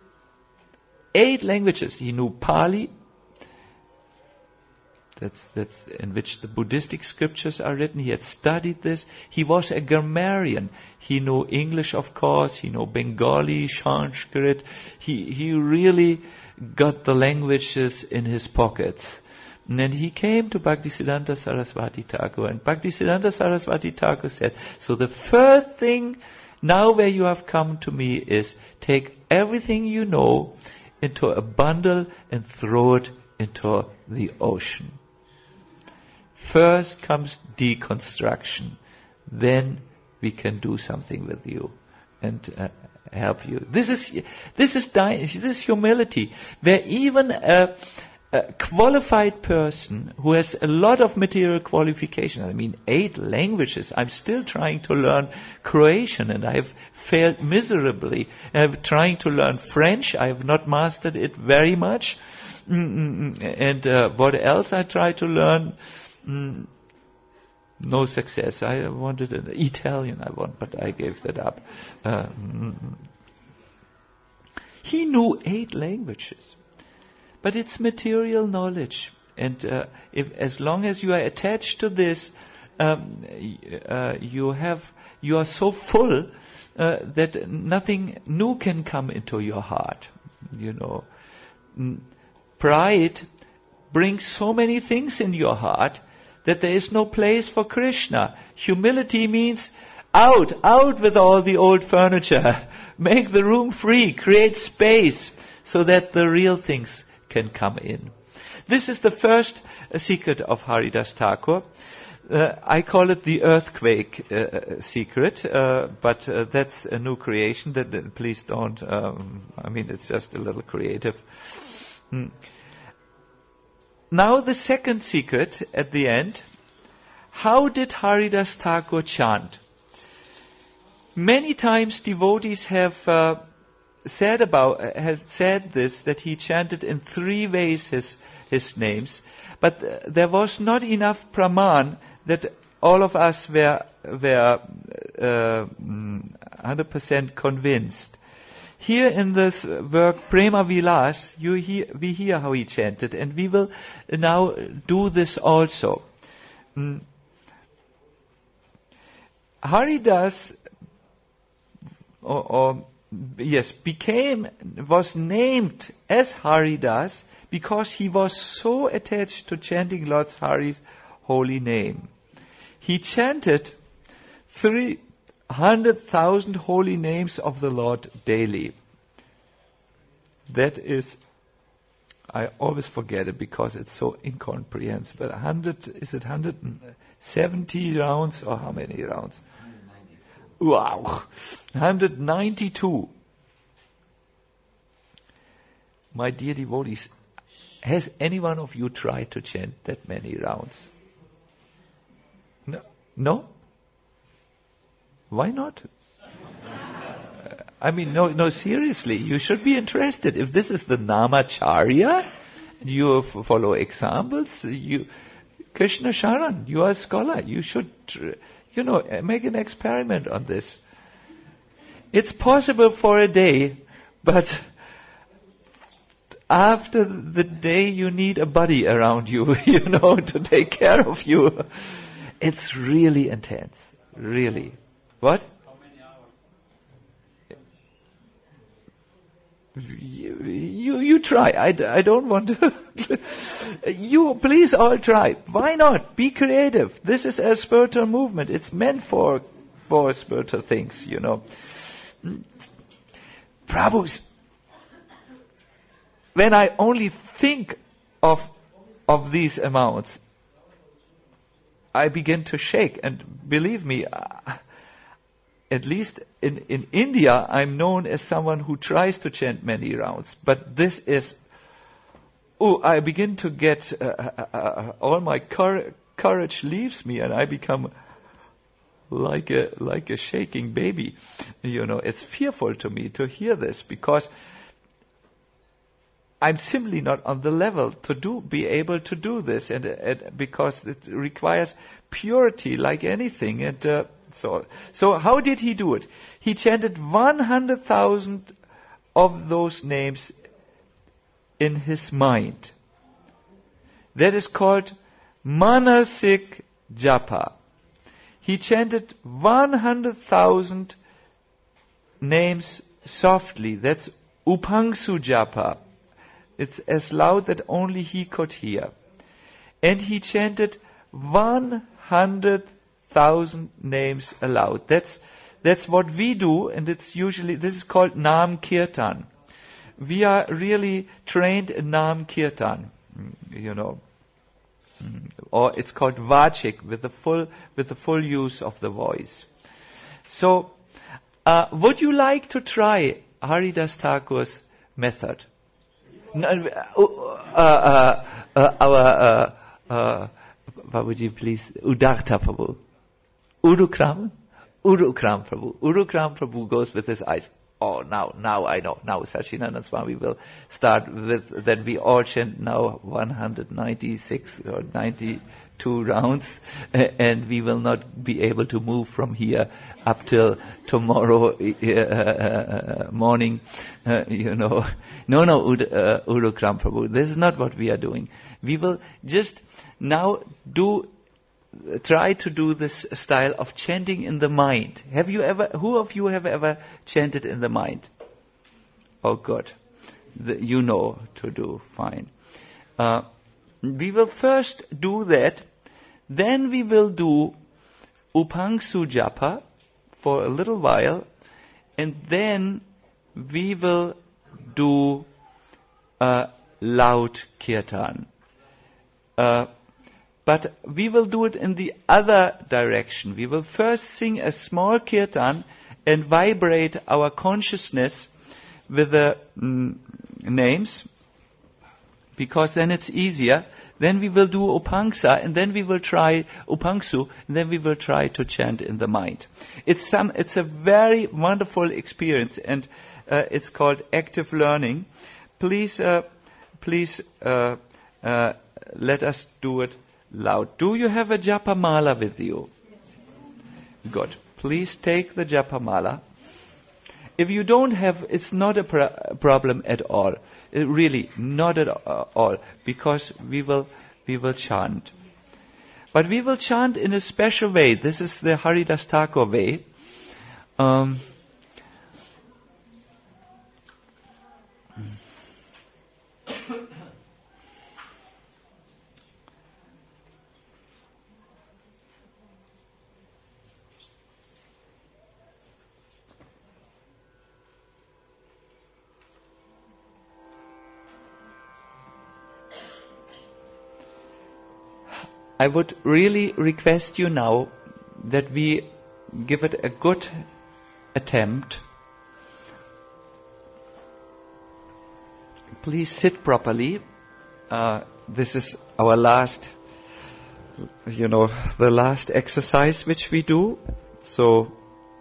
Eight languages. He knew Pali. That's, that's in which the Buddhistic scriptures are written. He had studied this. He was a grammarian. He knew English, of course. He knew Bengali, Sanskrit. He, he really got the languages in his pockets. And then he came to Bhaktisiddhanta Saraswati Thakur. And Bhaktisiddhanta Saraswati Thakur said, so the first thing now where you have come to me is take everything you know into a bundle and throw it into the ocean. First comes deconstruction. Then we can do something with you and uh, help you. This is this is di- this is humility, where even a, a qualified person who has a lot of material qualification, I mean eight languages, I'm still trying to learn Croatian and I've failed miserably. I'm trying to learn French, I have not mastered it very much. Mm-mm. And uh, what else I try to learn? Mm, no success. I wanted an Italian, I want, but I gave that up. Uh, mm. He knew eight languages, but it's material knowledge, and uh, if as long as you are attached to this, um, uh, you have you are so full uh, that nothing new can come into your heart. You know, pride brings so many things in your heart that there is no place for Krishna. Humility means out, out with all the old furniture. Make the room free, create space so that the real things can come in. This is the first uh, secret of Haridas Thakur. Uh, I call it the earthquake uh, secret, uh, but uh, that's a new creation. That, that please don't. Um, I mean, it's just a little creative. Hmm. Now the second secret at the end. How did Haridas Thakur chant? Many times devotees have uh, said about uh, have said this, that he chanted in three ways his his names, but uh, there was not enough praman that all of us were were uh, one hundred percent convinced. Here in this work Prema Vilas, you hear, we hear how he chanted, and we will now do this also. Mm. Haridas, or, or yes, became, was named as Haridas because he was so attached to chanting Lord Hari's holy name. He chanted three hundred thousand holy names of the Lord daily. That is, I always forget it because it's so incomprehensible. one hundred, is it one hundred seventy rounds or how many rounds? Wow, one hundred ninety-two. My dear devotees, has any one of you tried to chant that many rounds? No? No? Why not? I mean, no, no, seriously, you should be interested. If this is the Namacharya, you f- follow examples, you, Krishna Sharan, you are a scholar, you should, you know, make an experiment on this. It's possible for a day, but after the day you need a buddy around you, you know, to take care of you. It's really intense, really. What? You, you, you try. I, I don't want to. You please all try. Why not? Be creative. This is a spiritual movement. It's meant for, for spiritual things, you know. Prabhus, when I only think of, of these amounts, I begin to shake. And believe me, uh, at least in, in India, I'm known as someone who tries to chant many rounds. But this is, oh, I begin to get, uh, uh, uh, all my cor- courage leaves me and I become like a, like a shaking baby. You know, it's fearful to me to hear this because I'm simply not on the level to do, be able to do this. And, and because it requires purity like anything. And, uh, So, so how did he do it? He chanted one hundred thousand of those names in his mind. That is called Manasik Japa. He chanted one hundred thousand names softly. That's Upangsu Japa. It's as loud that only he could hear. And he chanted one hundred thousand names aloud. That's that's what we do, and it's usually, this is called Nam Kirtan. We are really trained in Nam Kirtan, you know. Or it's called Vachik, with the full, with the full use of the voice. So, uh, would you like to try Haridas Thakur's method? No, uh, uh, uh, our, uh, uh, what would you please? Udarta Prabhu. Udukram? Udukram Prabhu. Udukram Prabhu goes with his eyes. Oh, now, now I know. Now Sachinanda Swami will start with that we all chant now one hundred ninety-six or ninety-two rounds, and we will not be able to move from here up till tomorrow uh, morning. Uh, you know, no, no, Ud, uh, Udukram Prabhu. This is not what we are doing. We will just now do. Try to do this style of chanting in the mind. Have you ever, who of you have ever chanted in the mind? Oh, good. The, you know to do, fine. Uh, we will first do that, then we will do Upangsu Japa for a little while, and then we will do uh, loud Kirtan. Uh, But we will do it in the other direction. We will first sing a small kirtan and vibrate our consciousness with the mm, names, because then it's easier. Then we will do Upangsa, and then we will try Upangsu, and then we will try to chant in the mind. It's some. It's a very wonderful experience, and uh, it's called active learning. Please, uh, please uh, uh, let us do it loud. Do you have a japa mala with you? Yes. Good. Please take the japa mala. If you don't have, it's not a pro- problem at all. It really, not at all, because we will we will chant. But we will chant in a special way. This is the Haridas Thakur way. Um, I would really request you now that we give it a good attempt. Please sit properly. Uh, this is our last, you know, the last exercise which we do. So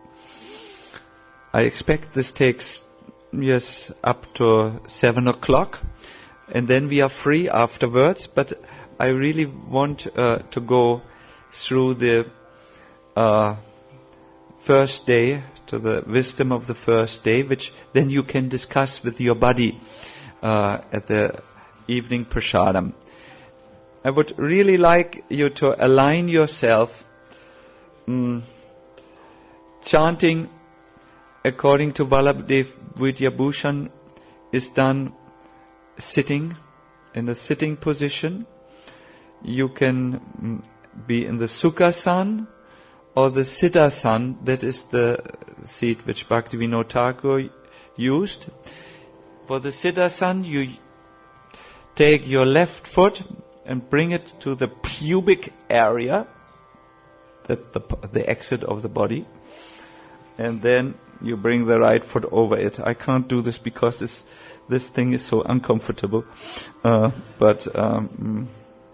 I expect this takes, yes, up to seven o'clock. And then we are free afterwards. But I really want uh, to go through the uh, first day, to the wisdom of the first day, which then you can discuss with your body uh, at the evening prasadam. I would really like you to align yourself, um, chanting according to Vallabhadev Vidyabhushan is done sitting, in a sitting position. You can be in the Sukhasan or the Siddhasan. That is the seat which Bhaktivinoda Thakur used. For the Siddhasan, you take your left foot and bring it to the pubic area, that the, the exit of the body, and then you bring the right foot over it. I can't do this because this this thing is so uncomfortable, uh, but. Um,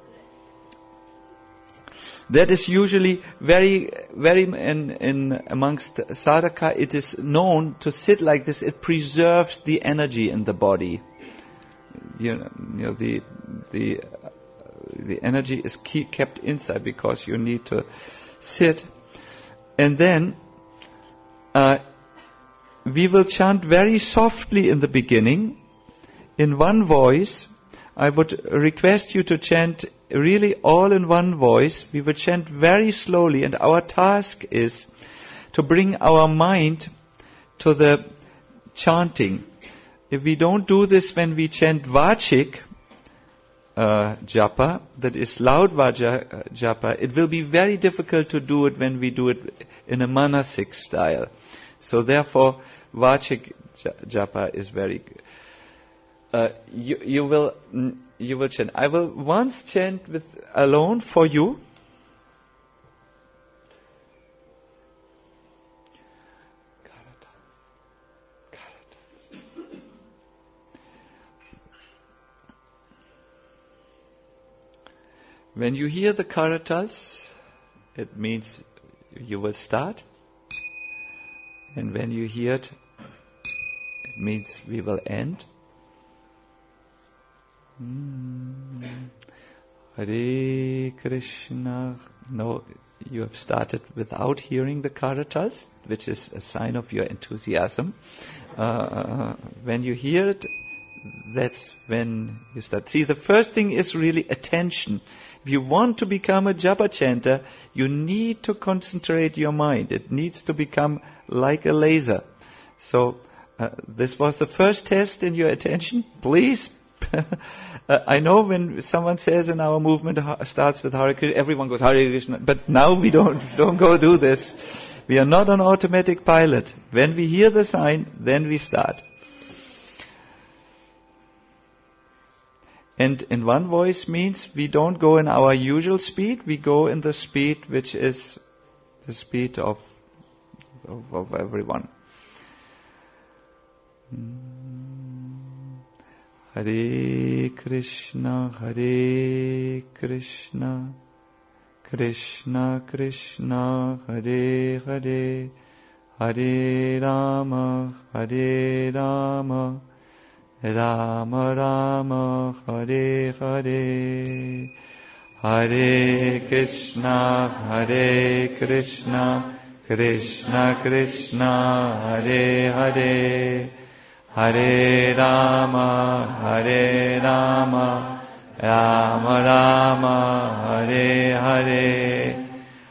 That is usually very, very in, in amongst sadhaka. It is known to sit like this. It preserves the energy in the body. You know, you know the the uh, the energy is keep, kept inside because you need to sit. And then uh, we will chant very softly in the beginning, in one voice. I would request you to chant really all in one voice. We will chant very slowly, and our task is to bring our mind to the chanting. If we don't do this when we chant Vachik uh, Japa, that is loud Vaja uh, Japa, it will be very difficult to do it when we do it in a Manasik style. So therefore, Vachik Japa is very good. Uh, you, you will you will chant. I will once chant with alone for you. When you hear the Karatas, it means you will start. And when you hear it, it means we will end. Mm. Hare Krishna. No, you have started without hearing the Karatas, which is a sign of your enthusiasm. Uh, when you hear it, that's when you start. See, the first thing is really attention. If you want to become a japa chanter, you need to concentrate your mind. It needs to become like a laser. So, uh, this was the first test in your attention. Please. uh, I know when someone says in our movement starts with Hare Krishna, everyone goes Hare Krishna. But now we don't, don't go do this. We are not on automatic pilot. When we hear the sign, then we start. And in one voice means we don't go in our usual speed, we go in the speed which is the speed of, of, of everyone. Hare Krishna, Hare Krishna, Krishna Krishna, Hare Hare, Hare Rama, Hare Rama, Rama Rama, Hare Hare, Hare Krishna, Hare Krishna, Krishna Krishna, Hare Hare, Hare Rama, Hare Rama, Rama Rama, Hare Hare,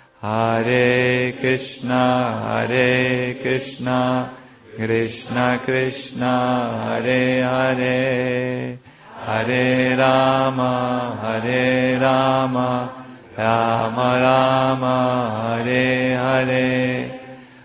Hare Krishna, Hare Krishna, Krishna Krishna, Hare Hare, Hare Rama, Hare Rama, Rama Rama, Hare Hare,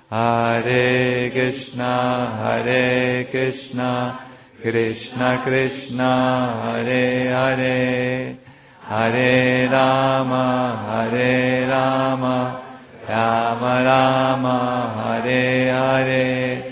Hare Krishna, Hare Krishna, Krishna Krishna, Hare Hare, Hare Rama, Hare Rama, Rama Rama, Hare Hare,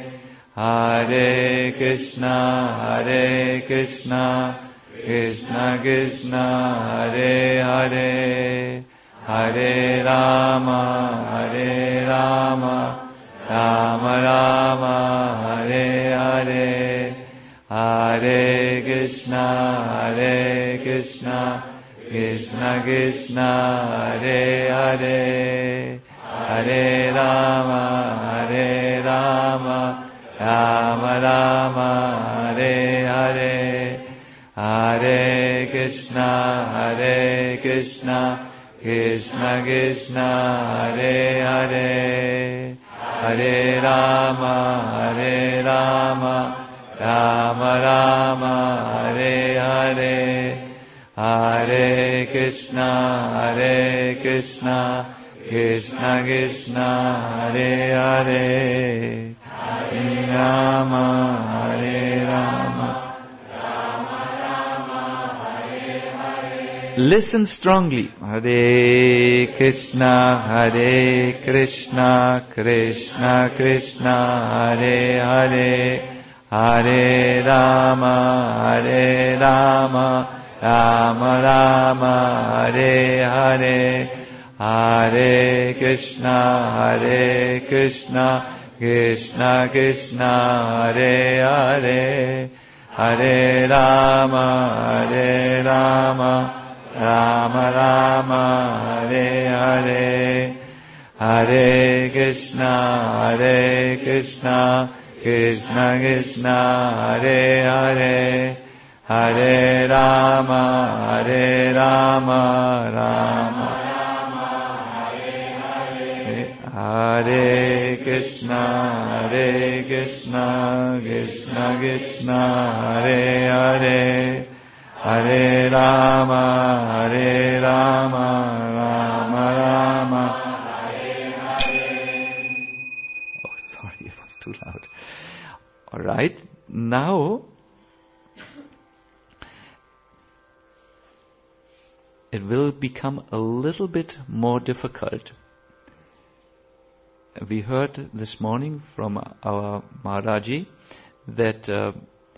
Hare Krishna, Hare Krishna, Krishna Krishna, Hare Hare, Hare Rama, Hare Rama, Rama Rama, Hare Hare, Hare Krishna, Hare Krishna, Krishna Krishna, Hare Hare, Hare Rama, Hare Rama, Rama Rama, Hare Hare, Hare Krishna, Hare Krishna, Krishna Krishna, Hare Hare, Hare Rama, Hare Rama, Rama Rama, Hare Hare, Hare Krishna, Hare Krishna, Krishna Krishna, Hare Hare, Hare Rama, Hare Rama, Rama Rama, Hare Hare. Listen strongly. Hare Krishna, Hare Krishna, Krishna Krishna, Hare Hare, Hare Rama, Hare Rama, Rama Rama, Hare Hare, Hare Krishna, Hare Krishna, Krishna Krishna, Hare Hare, Hare Rama, Hare Rama, Rama Rama, Hare Hare, Hare Krishna, Hare Krishna, Krishna Krishna, Hare Hare, Hare Rama, Hare Rama, Rama Hare Krishna, Hare Krishna, Krishna Krishna, Hare Hare, Hare Rama, Hare Rama, Rama Rama, Hare Hare. Oh, sorry, it was too loud. All right, now it will become a little bit more difficult. We heard this morning from our Maharaji that uh,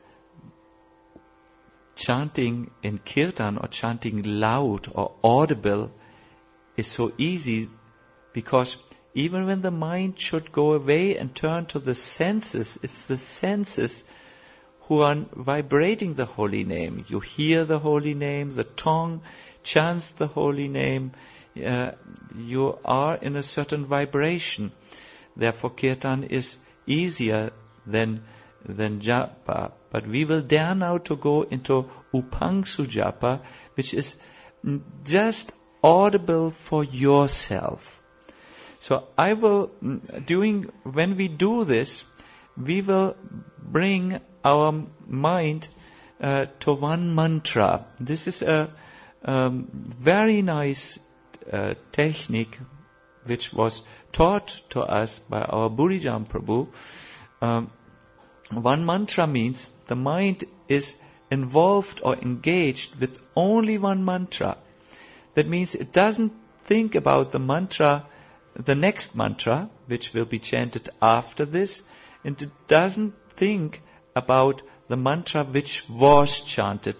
chanting in kirtan or chanting loud or audible is so easy, because even when the mind should go away and turn to the senses, it's the senses who are vibrating the holy name. You hear the holy name, the tongue chants the holy name, uh, you are in a certain vibration. Therefore kirtan is easier than than japa. But we will dare now to go into upangsu japa, which is just audible for yourself. So I will, doing, when we do this, we will bring our mind uh, to one mantra. This is a um, very nice uh, technique which was taught to us by our Burijam Prabhu. Um, one mantra means the mind is involved or engaged with only one mantra. That means it doesn't think about the mantra, the next mantra, which will be chanted after this, and it doesn't think about the mantra which was chanted.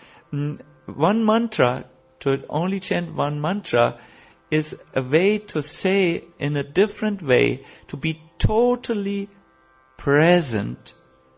One mantra, to only chant one mantra, is a way to say in a different way, to be totally present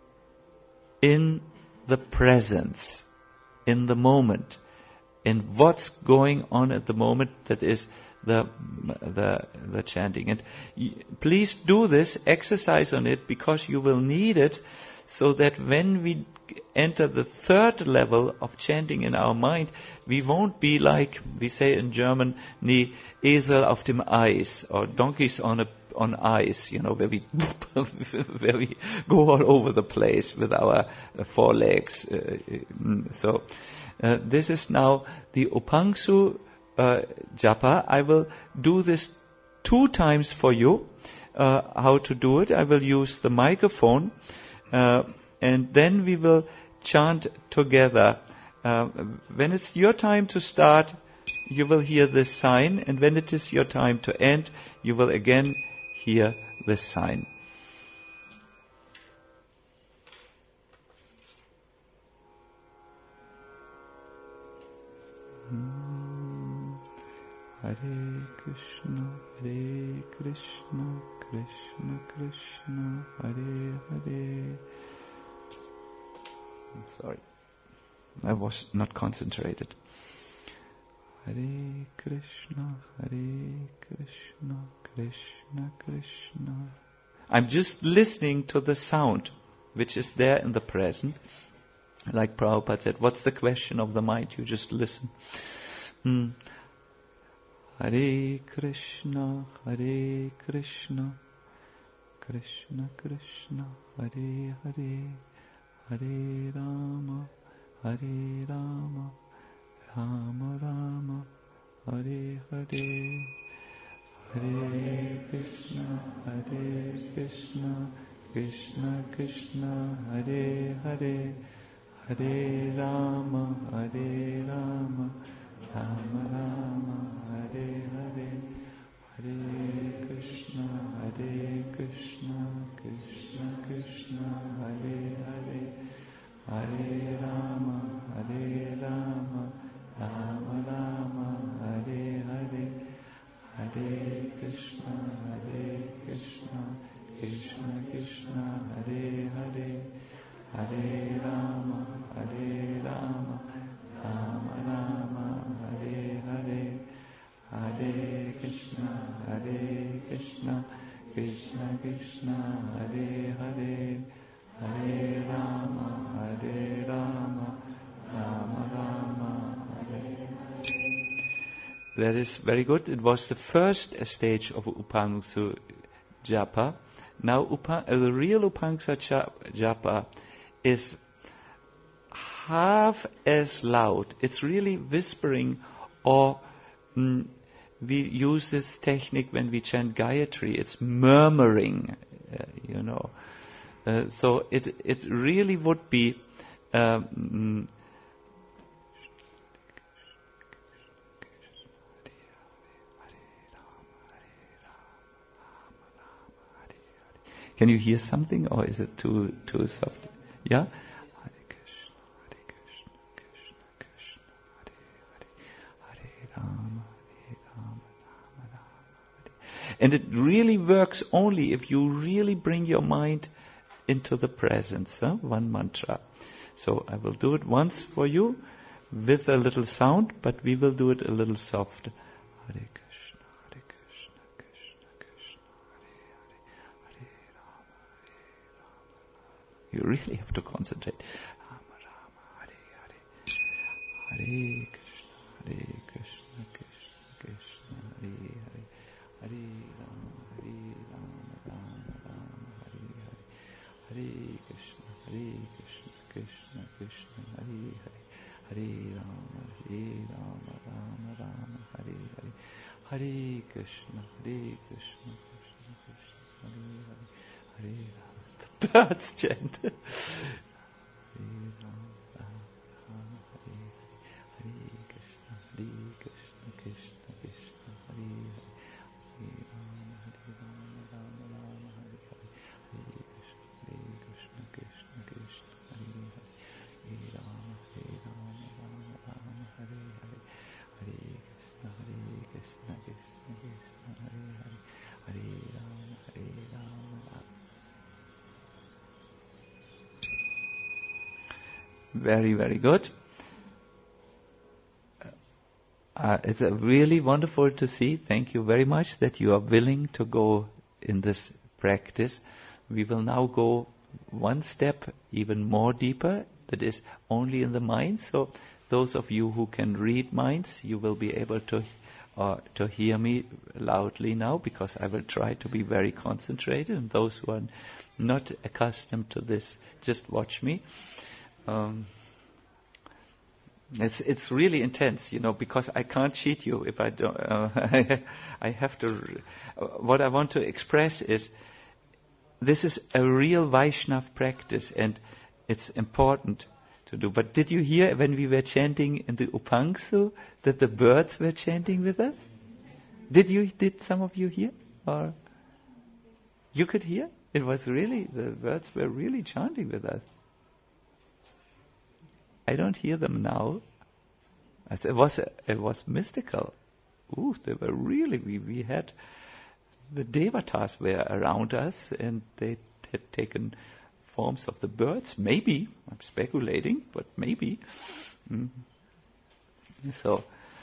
in the presence, in the moment, in what's going on at the moment, that is the the the chanting. And please do this, exercise on it, because you will need it, so that when we enter the third level of chanting in our mind, we won't be like, we say in German, nie Esel auf dem Eis, or donkeys on a on ice, you know, where we where we go all over the place with our four legs. Uh, so uh, this is now the Upangsu uh, japa. I will do this two times for you. Uh, how to do it? I will use the microphone, uh, and then we will chant together. Uh, when it's your time to start, you will hear this sign, and when it is your time to end, you will again hear this sign. Hmm. Hare Krishna, Hare Krishna, Krishna Krishna, Hare Hare. I'm sorry, I was not concentrated. Hare Krishna, Hare Krishna, Krishna Krishna. I'm just listening to the sound which is there in the present. Like Prabhupada said, what's the question of the mind? You just listen. Hmm. Hare Krishna, Hare Krishna, Krishna Krishna, Hare Hare, Hare Rama, Hare Rama, Rama Rama, Hare Hare, Hare Krishna, Hare Krishna, Krishna Krishna, Hare Hare, Hare Rama, Hare Rama, Rama Rama, Hare Hare, Hare Krishna, Hare Krishna, Krishna Krishna, Hare Hare, Hare Rama, Hare Rama, Rama Rama, Hare Hare, Hare Krishna, Hare Krishna, Krishna Krishna, Hare Hare, Hare Rama, Hare Rama, Rama Rama, Hare Hare, Hare Krishna, Hare Krishna, Krishna Krishna, Hare Hare, Hare Rama, Hare Rama, Rama Rama, Hare Hare. That is very good. It was the first stage of Upangsu japa. Now Upa, uh, the real Upangsa japa is half as loud. It's really whispering, or mm, we use this technique when we chant Gayatri. It's murmuring, uh, you know. Uh, so it it really would be um, Can you hear something, or is it too too soft? Yeah? Hare Krishna, Hare Krishna, Krishna Krishna, Hare Hare, Hare Rama, Hare Rama, Rama Rama, Hare. And it really works only if you really bring your mind into the presence, huh? One mantra. So I will do it once for you with a little sound, but we will do it a little soft. Hare Krishna, Hare Krishna, Krishna Krishna, Hare Hare, Hare Rama, Hare Rama. You really have to concentrate. Rama Rama, Hare Hare, Hare Krishna, Hare Krishna, Krishna Krishna, Hare Hare, Hare Rama, Hare Rama, Rama Rama, Hare Hare, Hare Krishna, Hare Krishna, Krishna Krishna, Hare Hare, Hare Rama, Hare Rama, Rama Rama, Hare Hare, Hare Krishna, Hare Krishna, Krishna Krishna, Hare Hare, Hare Rama. The birds chant. Hare Rama, Rama, Hare Hare, Hare Krishna, Hare Krishna, Krishna Krishna, Hare Hare, Hare Rama, Hare Rama, Rama Rama, Hare Hare, Hare Krishna, Hare Krishna, Krishna Krishna, Hare Hare, Hare Rama, Hare Rama, Rama Rama, Hare Hare, Hare Krishna, Hare Krishna, Krishna Krishna, Hare Hare, Hare Rama, Hare Rama, Rama. Very, very good. Uh, it's uh, really wonderful to see. Thank you very much that you are willing to go in this practice. We will now go one step even more deeper, that is only in the mind. So those of you who can read minds, you will be able to uh, to hear me loudly now, because I will try to be very concentrated. And those who are not accustomed to this, just watch me. Um, it's it's really intense, you know, because I can't cheat you if I don't. Uh, I have to. Uh, what I want to express is, this is a real Vaishnav practice, and it's important to do. But did you hear when we were chanting in the Upangsu that the birds were chanting with us? Did you? Did some of you hear? Or you could hear? It was really, the birds were really chanting with us. I don't hear them now. It was it was mystical. Ooh, they were really. We we had the devatas were around us, and they had taken forms of the birds. Maybe I'm speculating, but maybe. Mm. So.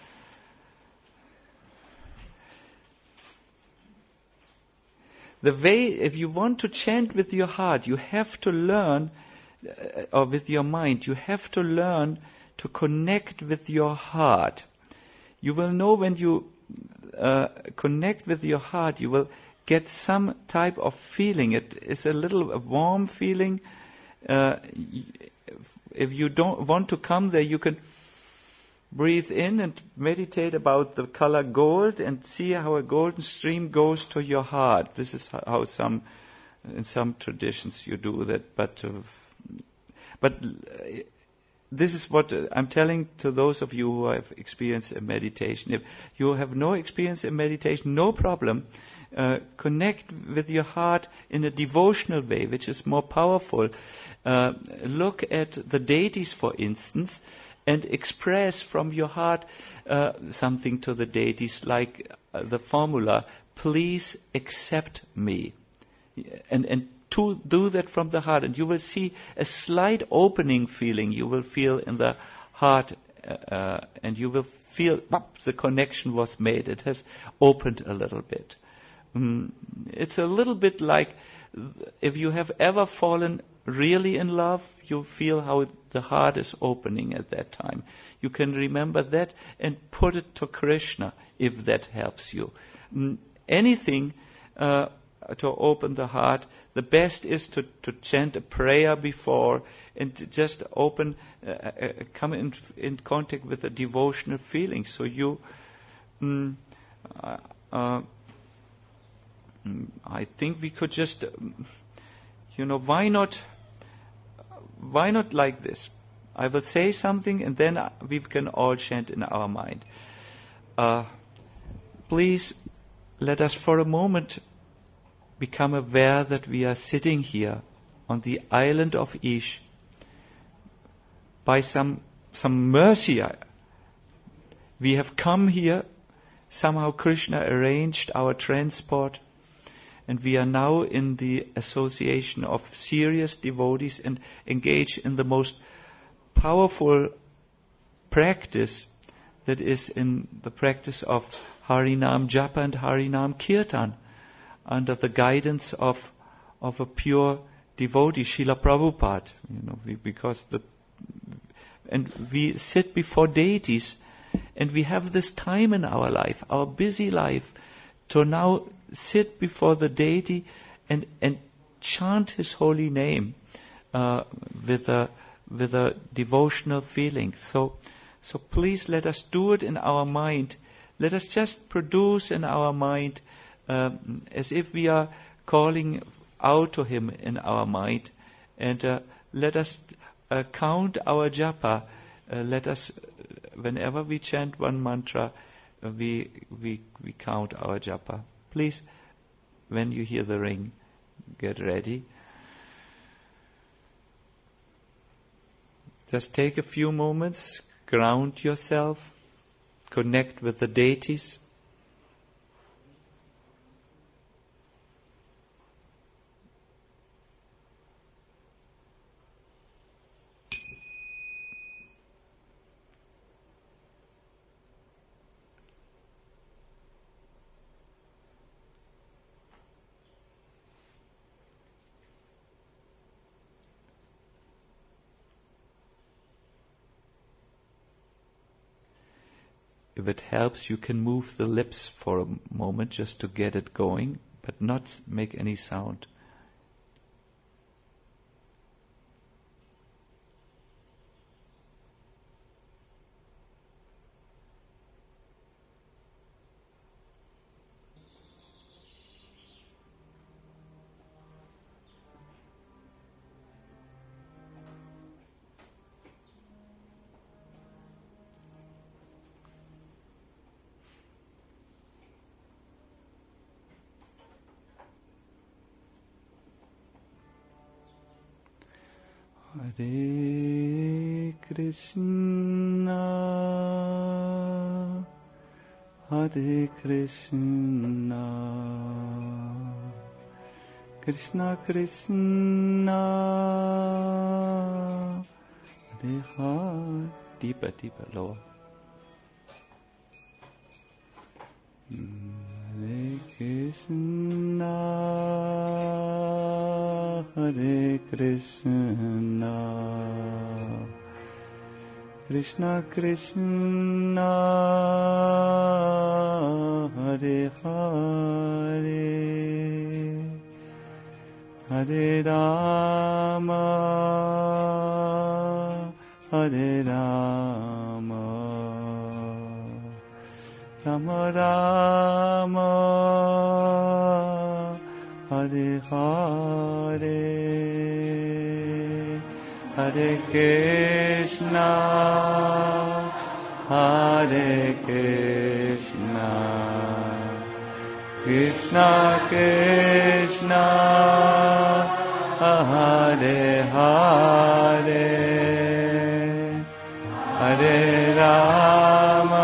The way, if you want to chant with your heart, you have to learn, uh, or with your mind, you have to learn to connect with your heart. You will know when you uh, connect with your heart, you will get some type of feeling. It is a little a warm feeling. Uh, if you don't want to come there, you can breathe in and meditate about the color gold and see how a golden stream goes to your heart. This is how some, in some traditions you do that. But, uh, but uh, this is what I'm telling to those of you who have experience in meditation. If you have no experience in meditation, no problem. Uh, connect with your heart in a devotional way, which is more powerful. Uh, look at the deities, for instance, and express from your heart uh, something to the deities, like uh, the formula, please accept me. And, and to do that from the heart, and you will see a slight opening feeling you will feel in the heart, uh, and you will feel whoop, the connection was made. It has opened a little bit. Um, it's a little bit like if you have ever fallen really in love, you feel how the heart is opening at that time. You can remember that and put it to Krishna if that helps you. Mm, anything uh, to open the heart, the best is to, to chant a prayer before and to just open, uh, uh, come in, in contact with a devotional feeling. So you, mm, uh, uh, I think we could just, you know, why not, why not like this? I will say something and then we can all chant in our mind. Uh, please let us for a moment become aware that we are sitting here on the island of Ish by some some mercy. We have come here, somehow Krishna arranged our transport, and we are now in the association of serious devotees and engaged in the most powerful practice, that is in the practice of Harinam Japa and Harinam Kirtan, under the guidance of of a pure devotee, Srila Prabhupada. You know, we, because the and we sit before deities, and we have this time in our life, our busy life, to now sit before the deity and and chant his holy name uh, with a with a devotional feeling. So, so please let us do it in our mind. Let us just produce in our mind um, as if we are calling out to him in our mind, and uh, let us uh, count our japa. Uh, let us, whenever we chant one mantra, uh, we we we count our japa. Please, when you hear the ring, get ready. Just take a few moments, ground yourself, connect with the deities. If it helps, you can move the lips for a moment just to get it going, but not make any sound. Hare Krishna, Hare Krishna, Krishna Krishna, Hare Hare. Deeper, deeper, lower. Hare Krishna, Hare Krishna, Krishna Krishna, Hare Hare, Hare Rama, Hare Rama, Rama Rama, Hare Hare, Hare Krishna, Hare Krishna, Krishna Krishna, Hare Hare, Hare Rama,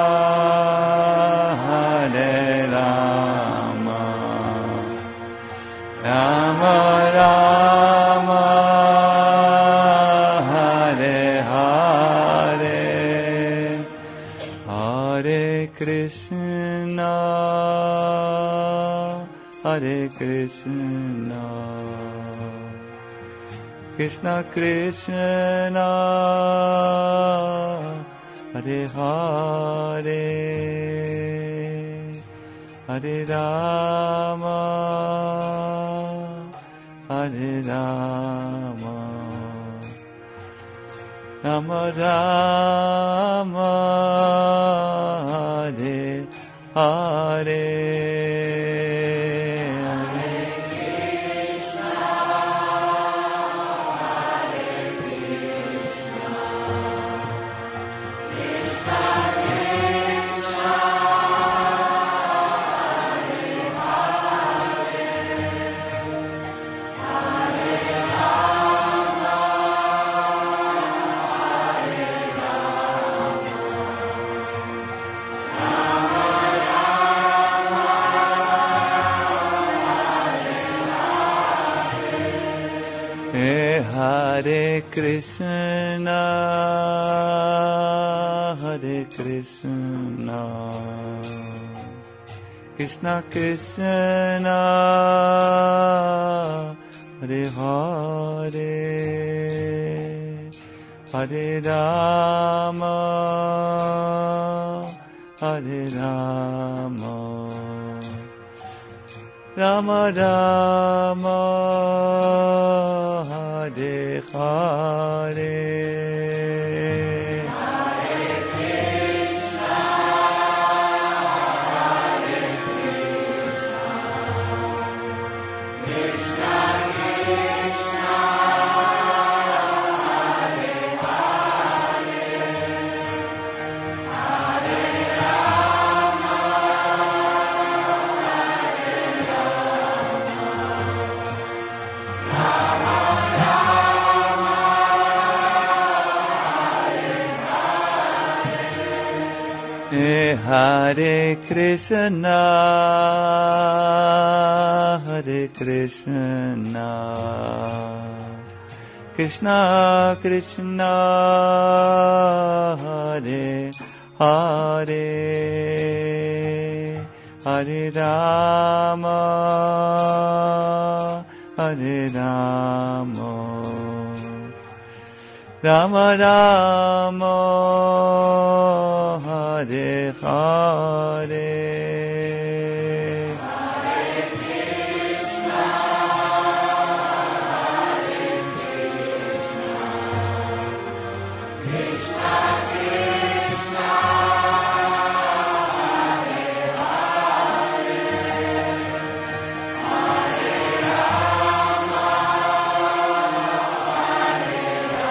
Hare Rama, Rama Rama, Hare Hare, Hare Krishna, Hare Krishna, Krishna Krishna, Hare Hare, Hare Rama, Hare Rama, Rama Rama, Hare Hare. Hare Krishna, Hare Krishna, Krishna Krishna, Hare Hare, Hare Rama, Hare Rama, Rama Rama, Hare Hare. Hare Krishna, Hare Krishna, Krishna Krishna, Hare Hare, Hare Rama, Hare Rama, Rama Rama, Hare Hare. Hare Krishna, Hare Krishna, Krishna Krishna, Hare Hare, Hare Rama, Hare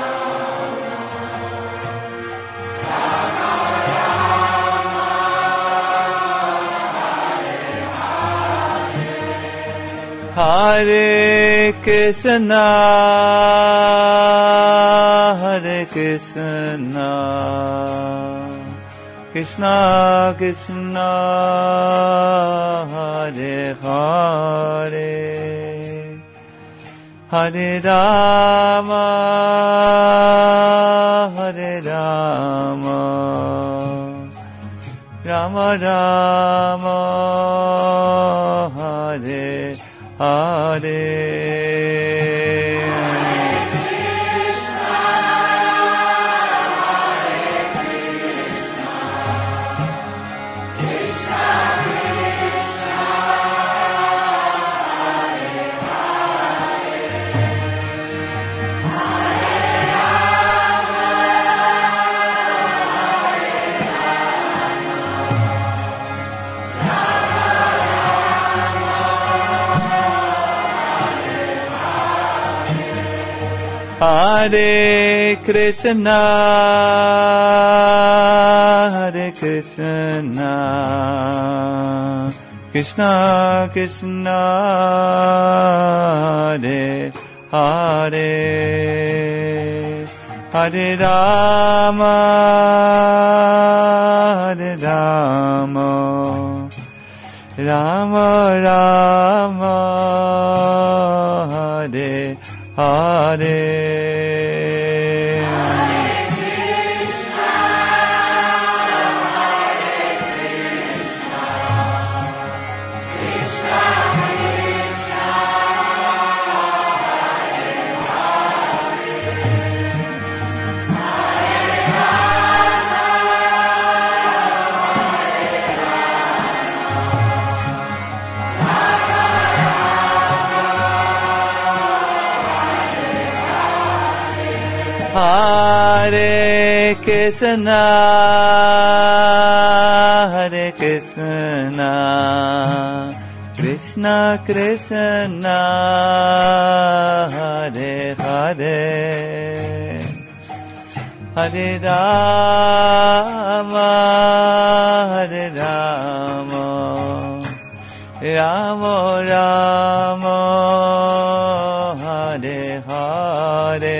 Hare Krishna, Hare Krishna, Krishna Krishna, Hare Hare, Hare Rama, Hare Rama, Rama Rama, Hare Hare. Hare Krishna, Hare Krishna, Krishna Krishna, Hare Hare, Hare Rama, Hare Rama, Rama Rama, Hare Hare. Hare Krishna, Hare Krishna, Krishna Krishna, Hare Hare, Hare Rama, Hare Rama, Rama Rama, Hare Hare.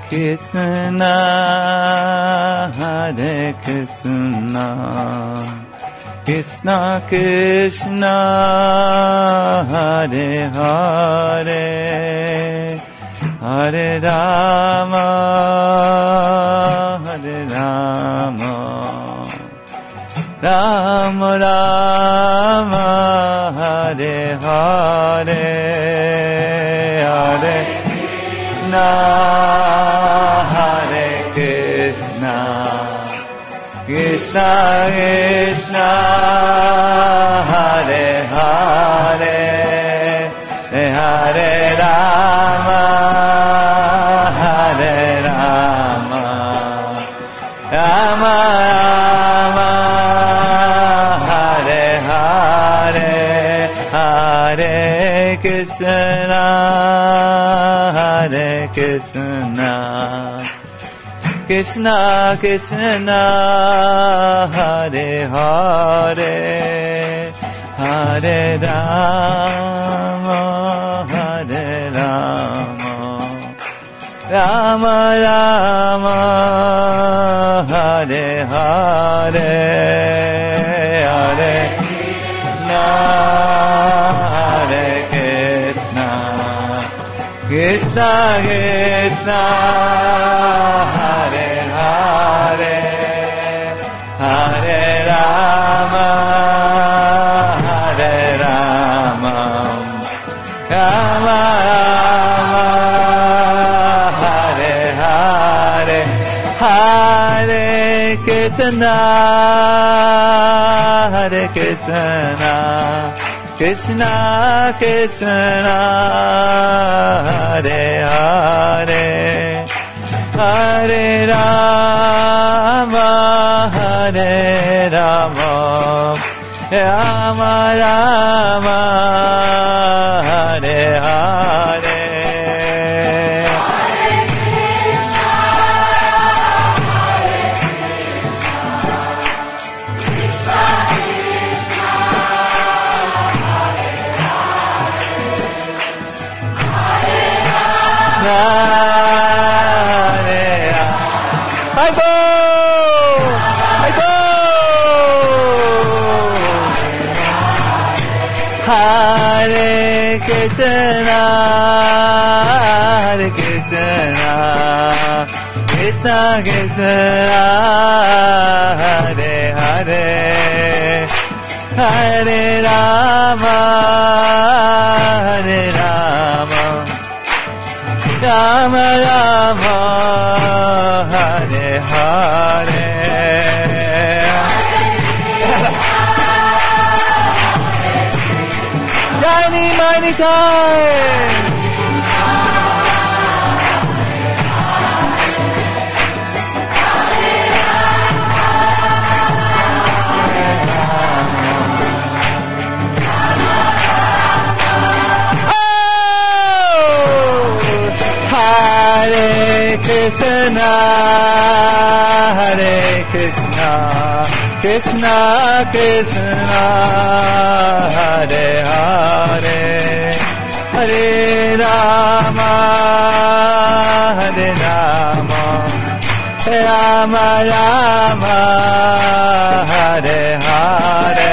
Krishna, Hare Krishna, Krishna Krishna, Hare Hare, Hare Rama, Hare Rama, Rama Rama, Hare Hare, Hare Krishna, Hare Krishna, Krishna Krishna, Hare Hare, Hare Rama, Hare Rama, Rama Rama, Hare Hare, Hare Krishna, Hare Krishna, Krishna Krishna, Hare Hare, Hare Rama, Hare Rama, Rama Rama, Hare Hare, Hare Krishna, Hare Krishna, Krishna Krishna, Hare Hare, Hare Rama, Hare Rama, Rama Rama, Hare Hare, Hare Krishna, Hare Krishna, Krishna Krishna, Hare Hare, Hare Rama, Hare Rama, Rama Rama, Hare Hare. I go! I go! Hare Krishna, Hare Krishna, Krishna Krishna, Hare Hare, Hare Rama, Hare Rama, Rama Rama, Hare Hare. Jani Mani Kai. Hare Krishna, Hare Krishna, Krishna Krishna, Hare Hare, Hare Rama, Hare Rama, Rama Rama, Hare Hare.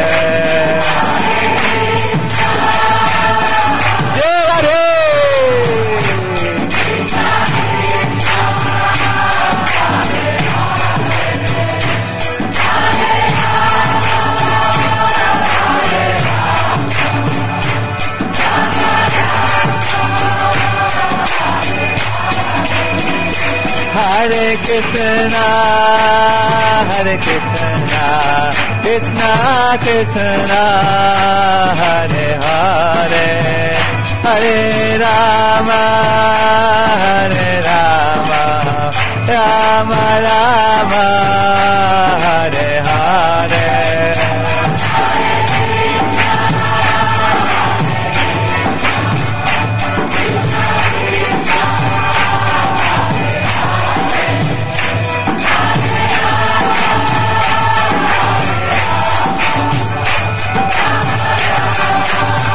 Hare Krishna, Hare Krishna, Krishna Krishna, Hare Hare, Hare Rama, Hare Rama, Rama Rama, Hare Hare.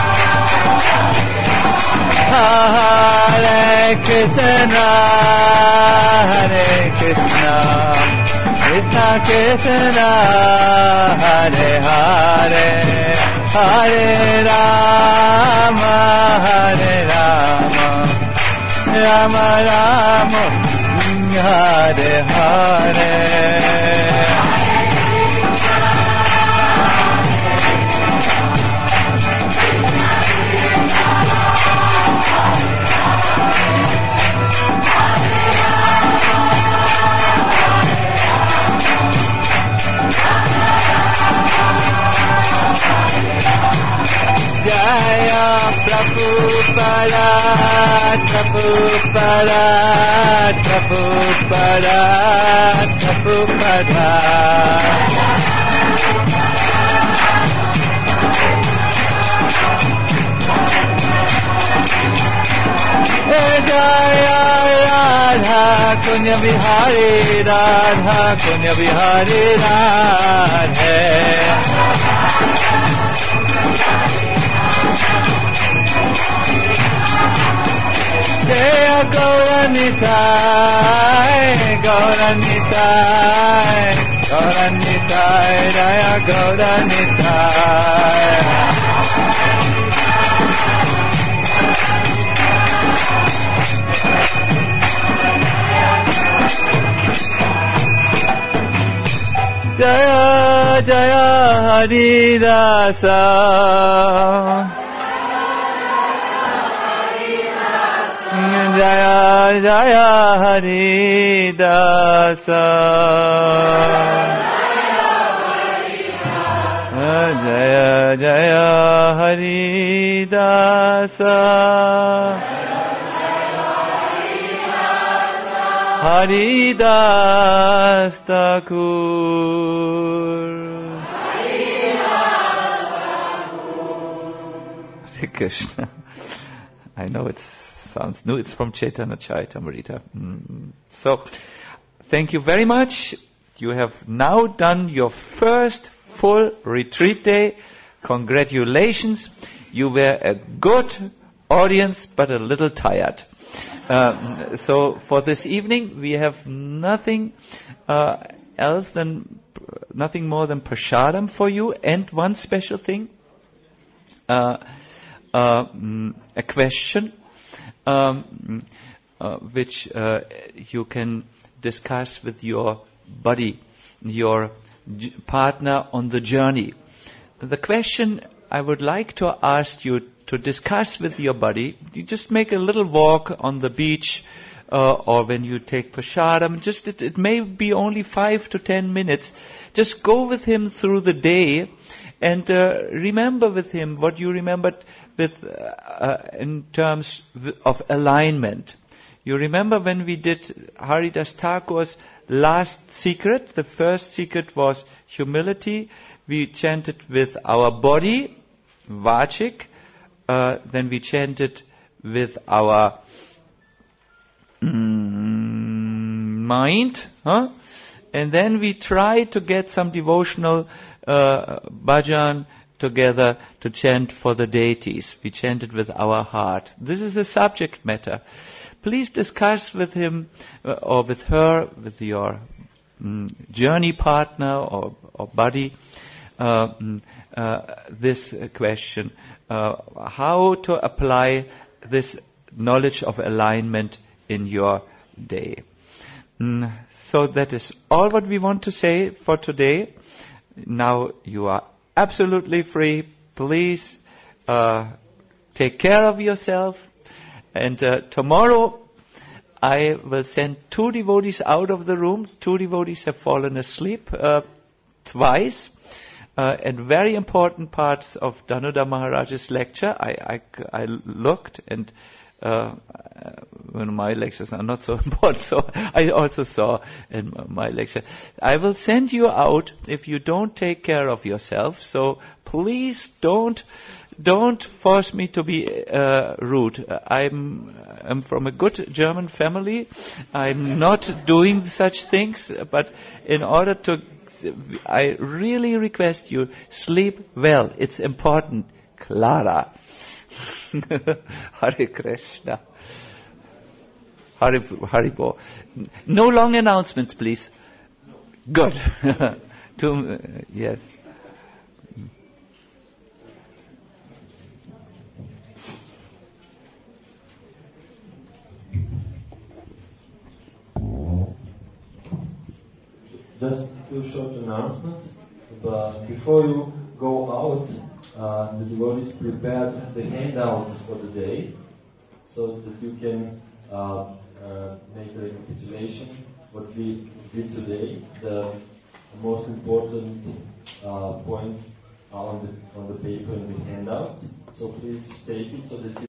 Hare Krishna, Krishna, Krishna Krishna, Hare Hare, Hare Rama, Hare Rama, Rama Rama, Hare Hare. Jaya Prabhupada, Prabhupada, Prabhupada, Prabhupada. Jaya Radha Kunya Bihari, Radha Kunya Bihari, Radhe. Jaya Gauranitai, Gauranitai, Gauranitai, Jaya Gauranitai. Jaya Jaya Haridasa, Jaya Jaya Haridasa, Jaya Jaya Haridasa, Haridas Thakur. Hare Krishna. I know it sounds new. It's from Chaitanya Charitamrita. Mm. So, thank you very much. You have now done your first full retreat day. Congratulations. You were a good audience, but a little tired. Uh, so for this evening, we have nothing uh, else than, nothing more than prasadam for you, and one special thing, uh, uh, a question, um, uh, which uh, you can discuss with your buddy, your j- partner on the journey. The question I would like to ask you to discuss with your buddy, you just make a little walk on the beach, uh, or when you take prasadam, just it, it may be only five to ten minutes. Just go with him through the day and uh, remember with him what you remembered with uh, uh, in terms of alignment. You remember when we did Haridas Thakur's last secret? The first secret was humility. We chanted with our body, Vachik. Uh, then we chanted with our mm, mind, huh? And then we tried to get some devotional uh, bhajan together to chant for the deities. We chanted with our heart. This is the subject matter. Please discuss with him uh, or with her, with your mm, journey partner or, or buddy, uh, uh, this question. Uh, how to apply this knowledge of alignment in your day. Mm, so that is all what we want to say for today. Now you are absolutely free. Please uh, take care of yourself. And uh, tomorrow I will send two devotees out of the room. Two devotees have fallen asleep uh, twice. Uh, and very important parts of Danuda Maharaj's lecture. I, I, I looked, and uh, when my lectures are not so important, so I also saw in my lecture. I will send you out if you don't take care of yourself. So please don't don't force me to be uh, rude. I'm I'm from a good German family. I'm not doing such things, but in order to I really request you, sleep well. It's important. Clara. Hare Krishna. Harib- Haribo. No long announcements, please. Good. Two, uh, yes. Just two short announcements. But before you go out, uh, the devotees prepared the handouts for the day, so that you can uh, uh, make a recapitulation what we did today. The most important uh, points are on the on the paper in the handouts. So please take it so that you